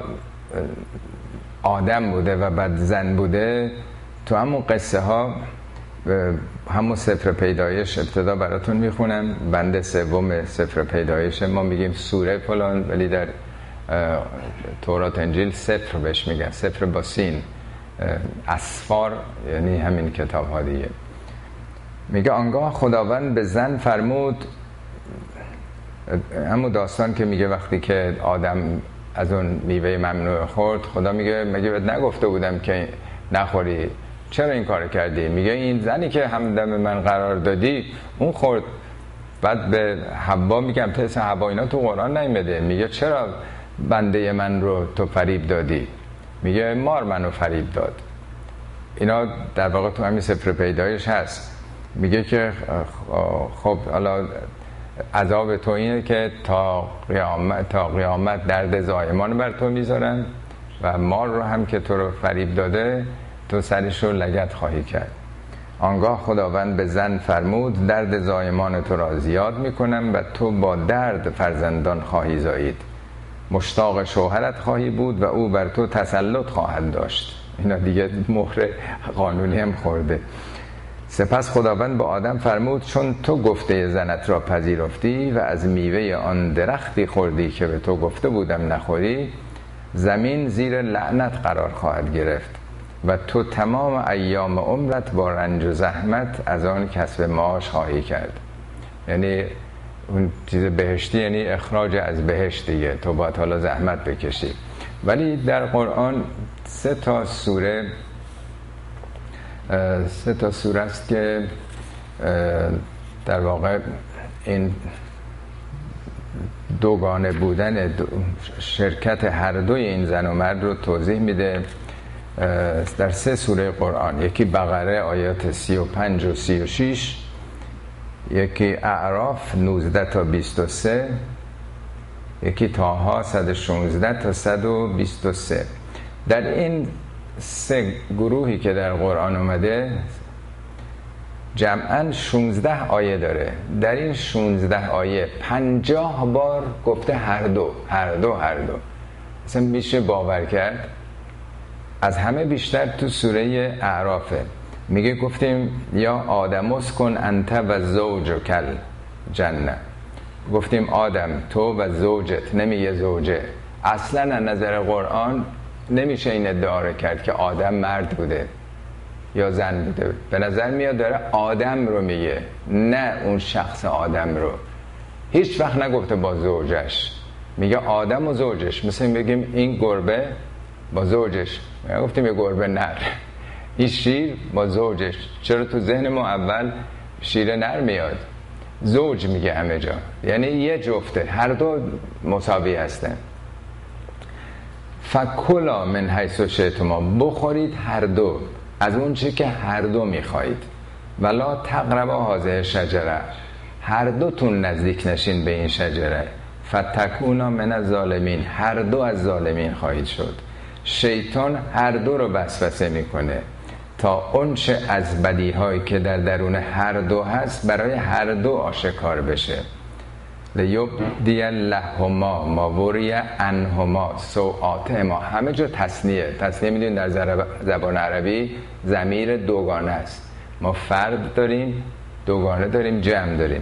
آدم بوده و بعد زن بوده، تو همون قصه ها، همون سفر پیدایش ابتدا براتون میخونم، بند سوم سفر پیدایش. ما میگیم سوره فلان، ولی در تورات انجیل سفر بهش میگن، سفر با سین. اسفار یعنی همین کتاب ها دیگه. میگه آنگاه خداوند به زن فرمود، همون داستان که میگه وقتی که آدم از اون میوه ممنوع خورد، خدا میگه مگه بهت نگفته بودم که نخوری، چرا این کار کردی؟ میگه این زنی که همدم من قرار دادی اون خورد. بعد به حوا میگم پس حوا اینا تو قرآن نیامده. میگه چرا بنده من رو تو فریب دادی؟ میگه مار منو فریب داد. اینا در واقع تو همین سفر پیدایش هست. میگه که خب حالا عذاب تو اینه که تا قیامت درد زایمان بر تو میذارن و مار رو هم که تو رو فریب داده تو سرش رو لگد خواهی کرد. آنگاه خداوند به زن فرمود درد زایمان تو را زیاد میکنم و تو با درد فرزندان خواهی زایید. مشتاق شوهرت خواهی بود و او بر تو تسلط خواهد داشت. اینا دیگه مهر قانونی هم خورده. سپس خداوند به آدم فرمود چون تو گفته زنت را پذیرفتی و از میوه آن درختی خوردی که به تو گفته بودم نخوری، زمین زیر لعنت قرار خواهد گرفت و تو تمام ایام عمرت با رنج و زحمت از آن کسب معاش خواهی کرد. یعنی اون چیز بهشتی یعنی اخراج از بهشت دیگه، تو باید حالا زحمت بکشی. ولی در قرآن سه تا سوره است که در واقع این دوگانه بودن شرکت هر دوی این زن و مرد رو توضیح میده در سه سوره قرآن. یکی بقره آیات 35 و 36، یکی اعراف 19 تا 23، یکی طه 116 تا 123. در این سه گروهی که در قرآن اومده جمعاً 16 آیه داره. در این 16 آیه 50 بار گفته هر دو هر دو هر دو. اصلا میشه باور کرد. از همه بیشتر تو سوره اعرافه. میگه گفتیم یا آدم اسکن انت و زوجک الجنه. گفتیم آدم تو و زوجت، نمیگه زوجه. اصلا از نظر قرآن نمیشه این ادعا رو کرد که آدم مرد بوده یا زن بوده. به نظر میاد داره آدم رو میگه، نه اون شخص آدم رو. هیچ وقت نگفته با زوجش، میگه آدم و زوجش. مثل بگیم این گربه با زوجش، گفتیم یه گربه نر. این شیر با زوجش. چرا تو ذهن ما اول شیر نر میاد؟ زوج میگه همه جا، یعنی یه جفته، هر دو مساوی هستن. فکلا من حیث شئتما، بخورید هر دو از اون چی که هر دو میخواید. ولا تقربا هذه شجره، هر دوتون نزدیک نشین به این شجره. فتکونا من الظالمین، هر دو از ظالمین خواهید شد. شیطان هر دو رو وسوسه میکنه تا اونچه از بدیهایی که در درون هر دو هست برای هر دو آشکار بشه. لیبدی لهما ما وری عنهما سوآتهما. همه جا تثنیه میدونید در زبان عربی ضمیر دوگانه است. ما فرد داریم، دوگانه داریم، جمع داریم.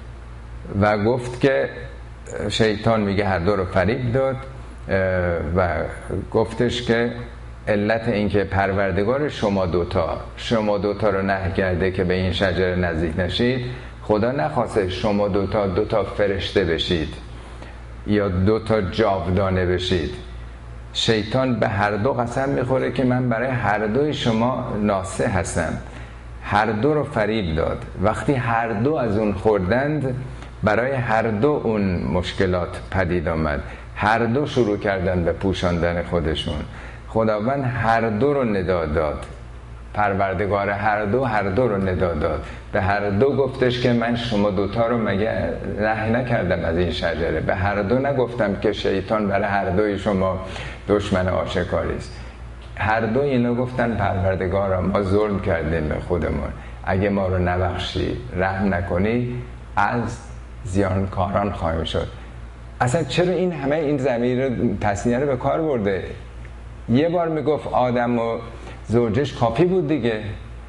و گفت که شیطان میگه هر دو رو فریب داد و گفتش که علت این که پروردگار شما دوتا رو نهی کرده که به این شجره نزدیک نشید. خدا نخواسته شما دوتا فرشته بشید یا دوتا جاودانه بشید. شیطان به هر دو قسم میخوره که من برای هر دوی شما ناصح هستم. هر دو رو فریب داد. وقتی هر دو از اون خوردند برای هر دو اون مشکلات پدید آمد. هر دو شروع کردن به پوشاندن خودشون. خداوند هر دو رو ندا داد. پروردگار هر دو رو ندا داد. به هر دو گفتش که من شما دوتا رو مگه نهی نکردم از این شجره؟ به هر دو نگفتم که شیطان برای هر دوی شما دشمن آشکاری است؟ هر دو اینا گفتن پروردگارا ما ظلم کردیم به خودمون، اگه ما رو نبخشی رحم نکنی از زیانکاران خواهیم شد. اصلا چرا این همه این ضمیر تثنیه رو به کار برده؟ یه بار میگفت آدم و زوجش کافی بود دیگه.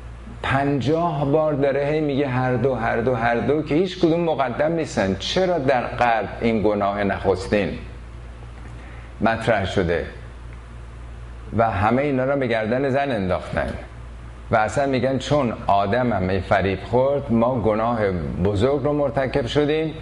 50 بار داره هی میگه هر دو هر دو هر دو که هیچ کدوم مقدم نیستن. چرا در قلب این گناه نخستین مطرح شده و همه اینا رو به گردن زن انداختن و اصلا میگن چون آدم هم فریب خورد ما گناه بزرگ رو مرتکب شدیم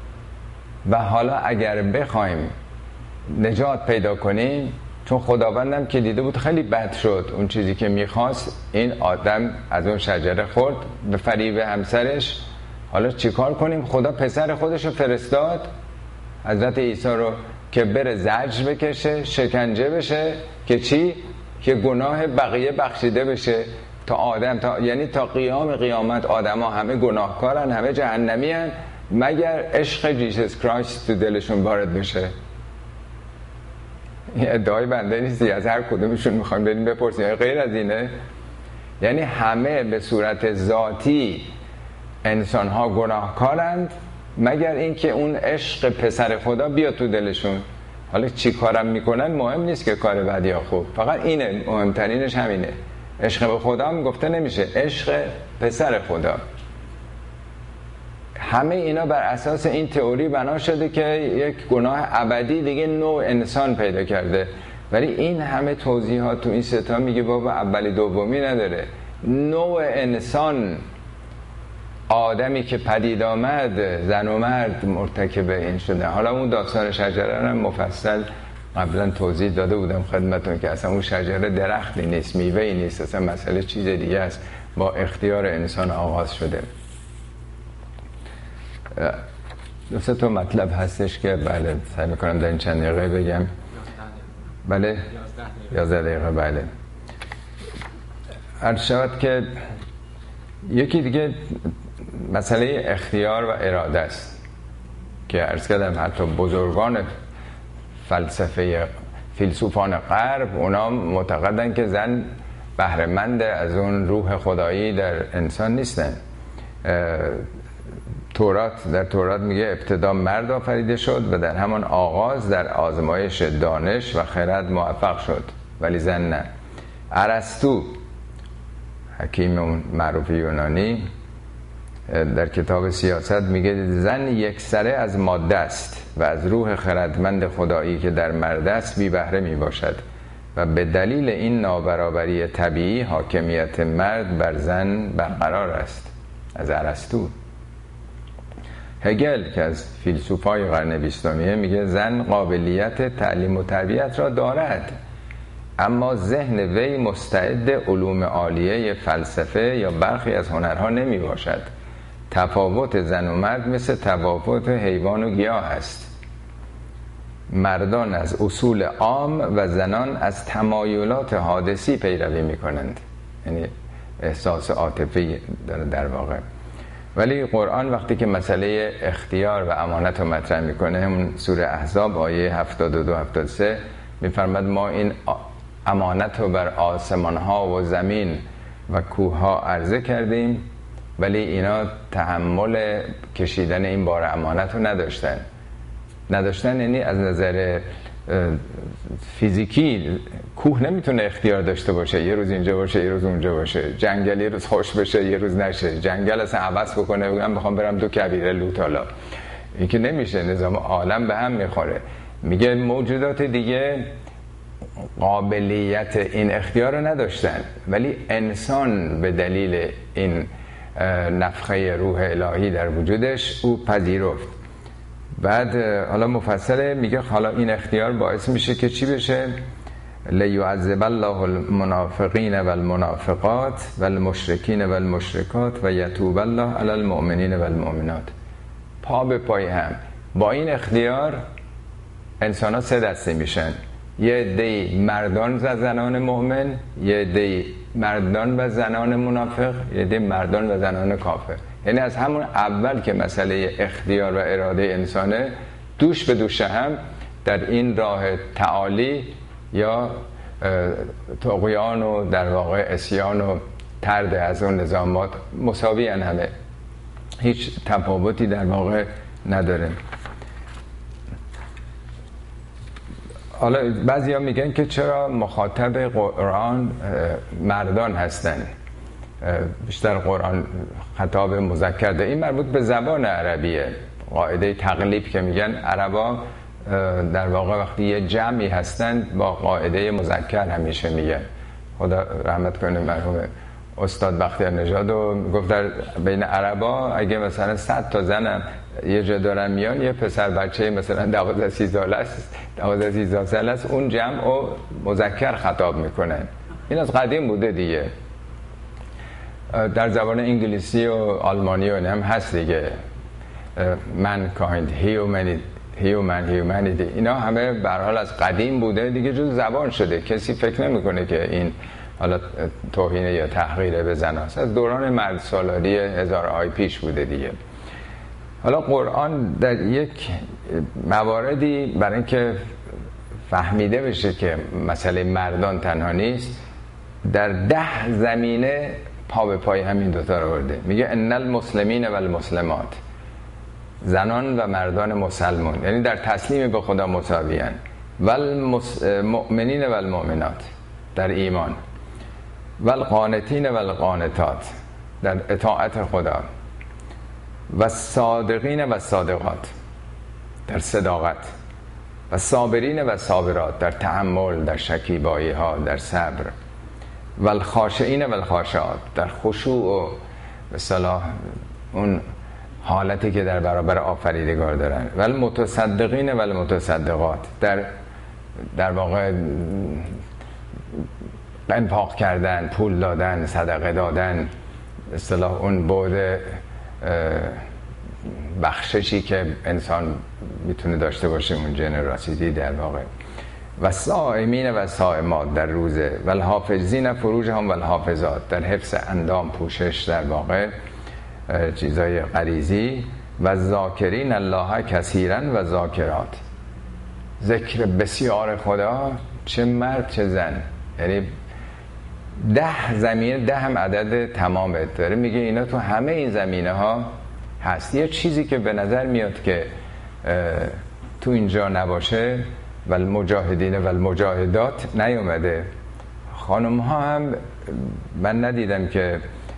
و حالا اگر بخوایم نجات پیدا کنیم، چون خداوندم که دیده بود خیلی بد شد اون چیزی که میخواست، این آدم از اون شجره خورد به فریب همسرش، حالا چیکار کنیم؟ خدا پسر خودش رو فرستاد حضرت عیسی رو که بره زجر بکشه، شکنجه بشه، که چی؟ که گناه بقیه بخشیده بشه تا آدم یعنی تا قیامت آدم ها همه گناهکارن، همه جهنمی هن مگر عشق جیسوس کرایست تو دلشون وارد بشه. این ادعای بنده نیستی، از هر کدومشون میخوایم بریم بپرسیم غیر از اینه. یعنی همه به صورت ذاتی انسان ها گناهکارند مگر اینکه اون عشق پسر خدا بیاد تو دلشون. حالا چی کارم میکنن مهم نیست که کار بد یا خوب، فقط اینه، مهمترینش همینه. عشق به خدا هم گفته نمیشه، عشق پسر خدا. همه اینا بر اساس این تئوری بنا شده که یک گناه ابدی دیگه نوع انسان پیدا کرده. ولی این همه توضیحات تو این ستا میگه بابا اولی دومی نداره. نوع انسان، آدمی که پدید آمد، زن و مرد مرتکب این شده. حالا اون داستان شجره رو مفصل قبلا توضیح داده بودم خدمتتون که اصلا اون شجره درختی نیست، میوه‌ای نیست، اصلا مسئله چیز دیگه است، با اختیار انسان آغاز شده. دو سه تا مطلب هستش که بله سعی میکنم در این چند دقیقه بگم. بله 11 دقیقه. بله عرض شود که یکی دیگه مسئله اختیار و اراده است که عرض کردم حتی بزرگان فلسفه فیلسوفان غرب اونا معتقدن که زن بهره‌مند از اون روح خدایی در انسان نیستن. در تورات میگه ابتدا مرد آفریده شد و در همان آغاز در آزمایش دانش و خرد موفق شد، ولی زن نه. ارسطو حکیم معروف یونانی در کتاب سیاست میگه زن یک سره از ماده است و از روح خردمند خدایی که در مرد است بی بهره می باشد و به دلیل این نابرابری طبیعی حاکمیت مرد بر زن برقرار است. از ارسطو. هگل که از فیلسوفای قرن 20 میگه زن قابلیت تعلیم و تربیت را دارد، اما ذهن وی مستعد علوم عالیه فلسفه یا برخی از هنرها نمی باشد. تفاوت زن و مرد مثل تفاوت حیوان و گیاه است. مردان از اصول عام و زنان از تمایلات حادثی پیروی می کنند، یعنی احساس عاطفی داره در واقع. ولی قرآن وقتی که مسئله اختیار و امانت رو مطرح میکنه، همون سوره احزاب آیه 72-73 میفرماد ما این امانت رو بر آسمان ها و زمین و کوه ها عرضه کردیم، ولی اینا تحمل کشیدن این بار امانت رو نداشتن. یعنی از نظر فیزیکی کوه نمیتونه اختیار داشته باشه، یه روز اینجا باشه یه روز اونجا باشه، جنگل یه روز خوش بشه یه روز نشه، جنگل اصلا عوض بکنه بگم میخوام برم دو کویره لوتالا، این که نمیشه، نظام عالم به هم میخوره. میگه موجودات دیگه قابلیت این اختیار رو نداشتن، ولی انسان به دلیل این نفخه روح الهی در وجودش او پذیرفت. بعد حالا مفصله میگه حالا این اختیار باعث میشه که چی بشه؟ لیعذب الله المنافقین والمنافقات والمشرکین والمشرکات و یتوب الله علی المؤمنین والمؤمنات. پا به پای هم با این اختیار انسان ها سه دسته میشن، یه عده مردان و زنان مؤمن، یه عده مردان و زنان منافق، یه عده مردان و زنان کافر. یعنی از همون اول که مسئله اختیار و اراده انسانه دوش به دوش هم در این راه تعالی یا طغیان و در واقع عصیان و طرد از اون نظامات مساوی همه، هیچ تفاوتی در واقع نداره. حالا بعضیا میگن که چرا مخاطب قرآن مردان هستن، بیشتر قرآن خطاب مذکر ده. این مربوط به زبان عربیه، قاعده تقلیب که میگن عربا در واقع وقتی یه جمعی هستند با قاعده مذکر همیشه میگن. خدا رحمت کنه مرحوم استاد بختیار نژاد و گفت در بین عربا اگه مثلا 100 تا زن یه جا دارن میان، یه پسر بچه مثلا 12-13 ساله است، اون جمع و مذکر خطاب میکنن. این از قدیم بوده دیگه. در زبان انگلیسی و آلمانی و هم هست دیگه، mankind, humanity، اینا همه به هر حال از قدیم بوده دیگه، جز زبان شده. کسی فکر نمیکنه که این حالا توهین یا تحقیر به زن است، از دوران مرد سالاری هزارهای پیش بوده دیگه. حالا قرآن در یک مواردی برای اینکه فهمیده بشه که مسئله مردان تنها نیست، در 10 زمینه پا به پای همین دوتا رو برده. میگه ان المسلمین و المسلمات، زنان و مردان مسلمان، یعنی در تسلیم به خدا مساویان، و المؤمنین و المؤمنات، در ایمان، و القانتین و القانتات، در اطاعت خدا، و صادقین و صادقات، در صداقت، و صابرین و صابرات، در تحمل، در شکیبایی ها، در صبر، و الخاشعین و الخاشعات، در خشوع و به صلاح اون حالتی که در برابر آفریدگار دارن، و المتصدقین و المتصدقات، در واقع انفاق کردن، پول دادن، صدقه دادن، به اصطلاح اون بعد بخششی که انسان میتونه داشته باشه، اون جنراسیتی در واقع. و صائمین و صائمات، در روزه، و الحافظین فروجهم و الحافظات، در حفظ اندام، پوشش در واقع چیزای غریزی، و ذاکرین الله کثیرا و ذاکرات، ذکر بسیار خدا، چه مرد چه زن. یعنی 10 زمینه، 10 هم عدد تمامه، داره میگه اینا تو همه این زمینه ها هست. یه چیزی که به نظر میاد که تو اینجا نباشه، والمجاهدین والمجاهدات نیومده. خانم ها هم من ندیدم که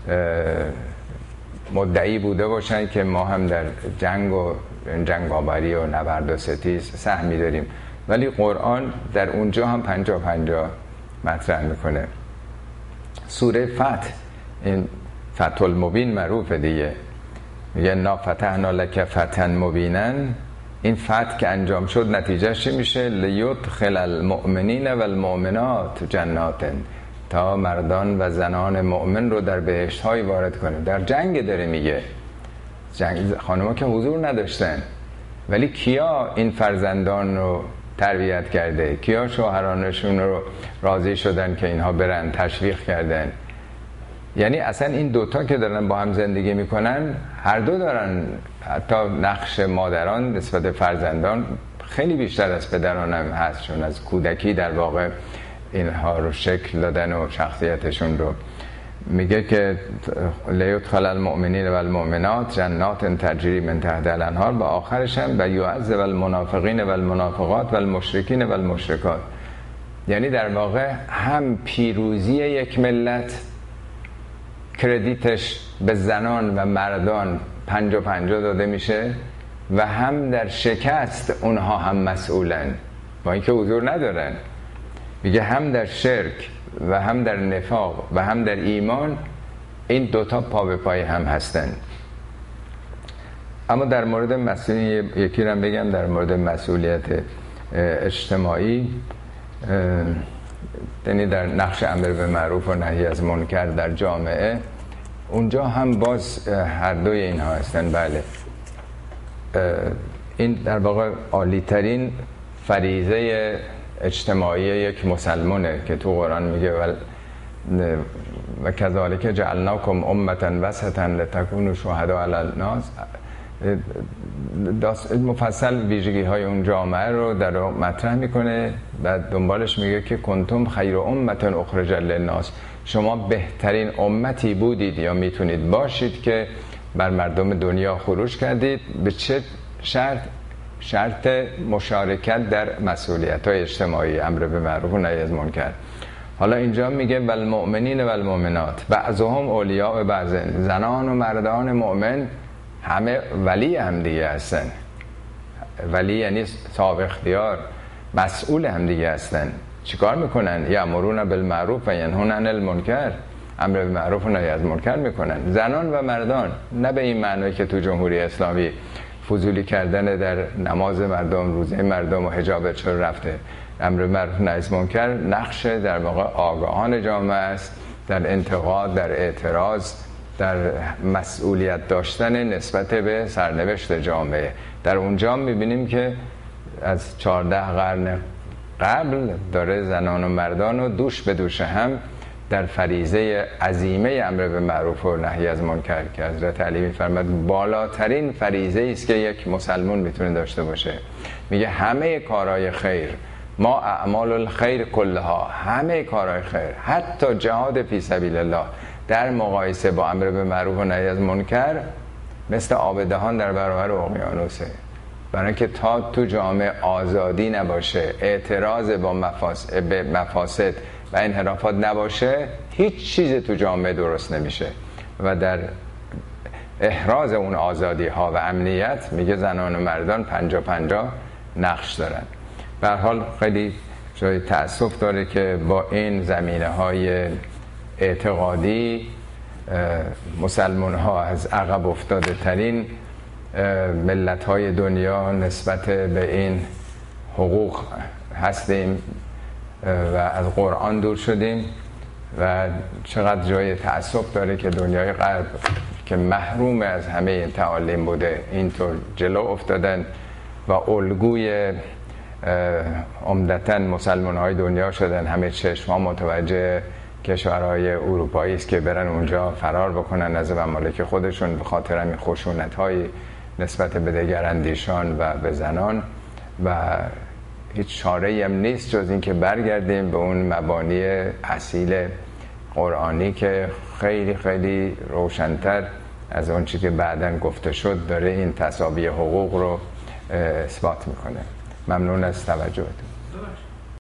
مدعی بوده باشن که ما هم در جنگ و جنگاوری و نبرد و ستیز سهمی داریم، ولی قرآن در اونجا هم 50-50 مطرح میکنه. سوره فتح، این فتح المبین معروفه دیگه، میگه نا فتحنا لک فتحا مبینا. این فتح که انجام شد نتیجهش چی میشه؟ لیدخل المؤمنین والمؤمنات جنات، تا مردان و زنان مؤمن رو در بهشت های وارد کنه. در جنگ داره میگه، جنگ خانم‌ها که حضور نداشتن، ولی کیا این فرزندان رو تربیت کرده؟ کیا شوهرانشون رو راضی شدن که اینها برن، تشویق کردن؟ یعنی اصلا این دوتا که دارن با هم زندگی میکنن، هر دو دارن، حتی نقش مادران نسبت به فرزندان خیلی بیشتر از پدران هم هست، چون از کودکی در واقع اینها رو شکل دادن و شخصیتشون رو. میگه که لیدخل المؤمنین والمؤمنات جنات تجری من تحتها الانهار، و آخرش هم و یعذب المنافقین والمنافقات والمشرکین والمشرکات. یعنی در واقع هم پیروزی یک ملت کردیتش به زنان و مردان 50-50 داده میشه، و هم در شکست اونها هم مسئولن، با اینکه حضور ندارن. میگه هم در شرک و هم در نفاق و هم در ایمان این دوتا پا به پای هم هستن. اما در مورد مسئولیت، یکی رو بگم در مورد مسئولیت اجتماعی، یعنی در نقش امر به معروف و نهی از منکر در جامعه، اونجا هم باز هر دوی اینها هستن. بله، این در واقع عالی ترین فریضه اجتماعی یک مسلمانه که تو قرآن میگه و کذالک جعلناکم امة وسطا لتکونوا شهداء علی الناس. مفصل ویژگی های اون جامعه رو در مطرح میکنه، بعد دنبالش میگه که کنتم خیر امة اخرجت للناس، شما بهترین امتی بودید یا میتونید باشید که بر مردم دنیا خروج کردید. به چه شرط؟ شرط مشارکت در مسئولیت‌های اجتماعی، امر به معروف و نهی از منکر. حالا اینجا میگه والمؤمنین والمؤمنات بعضهم اولیاء بعض، زنان و مردان مؤمن همه ولی هم دیگه هستن. ولی یعنی صاحب اختیار، مسئول هم دیگه هستن. چیکار میکنن؟ یأمرون بالمعروف و ینهون عن المنکر، امر به معروف و نهی از منکر میکنن، زنان و مردان. نه به این معنی که تو جمهوری اسلامی فضولی کردن در نماز مردم، روزه مردم و حجاب چرا رفته. امر به معروف و نهی از منکر نقش در واقع آگاهان جامعه است، در انتقاد، در اعتراض، در مسئولیت داشتن نسبت به سرنوشت جامعه. در اونجا میبینیم که از 14 قرن قبل داره زنان و مردان و دوش به دوش هم در فریضه عظیمه امر به معروف و نهی از منکر که حضرت علی میفرماد بالاترین فریضه است که یک مسلمان میتونه داشته باشه. میگه همه کارهای خیر، ما اعمال الخیر کلها، همه کارهای خیر، حتی جهاد فی سبیل الله در مقایسه با امر به معروف و نهی از منکر مثل آب دهان در برابر اقیانوسه. برای که تا تو جامعه آزادی نباشه، اعتراض با مفاسد و انحرافات نباشه، هیچ چیز تو جامعه درست نمیشه. و در احراز اون آزادی ها و امنیت میگه زنان و مردان 50-50 نقش دارن. به هر حال خیلی جای تأسف داره که با این زمینه های اعتقادی مسلمان ها از عقب افتاده ترین ملت های دنیا نسبت به این حقوق هستیم و از قرآن دور شدیم. و چقدر جای تأسف داره که دنیای غرب که محروم از همه این تعالیم بوده اینطور جلو افتادن و الگوی عمدتاً مسلمان های دنیا شدن. همه چشم ها متوجه کشورهای اروپایی است که برن اونجا فرار بکنن از ممالک خودشون به خاطر همین خشونت های نسبت به دگراندیشان و به زنان، و هیچ چاره‌ای هم نیست جز این که برگردیم به اون مبانی اصیل قرآنی که خیلی خیلی روشن‌تر از اون چی که بعداً گفته شد داره این تساوی حقوق رو اثبات میکنه. ممنون از توجهتون.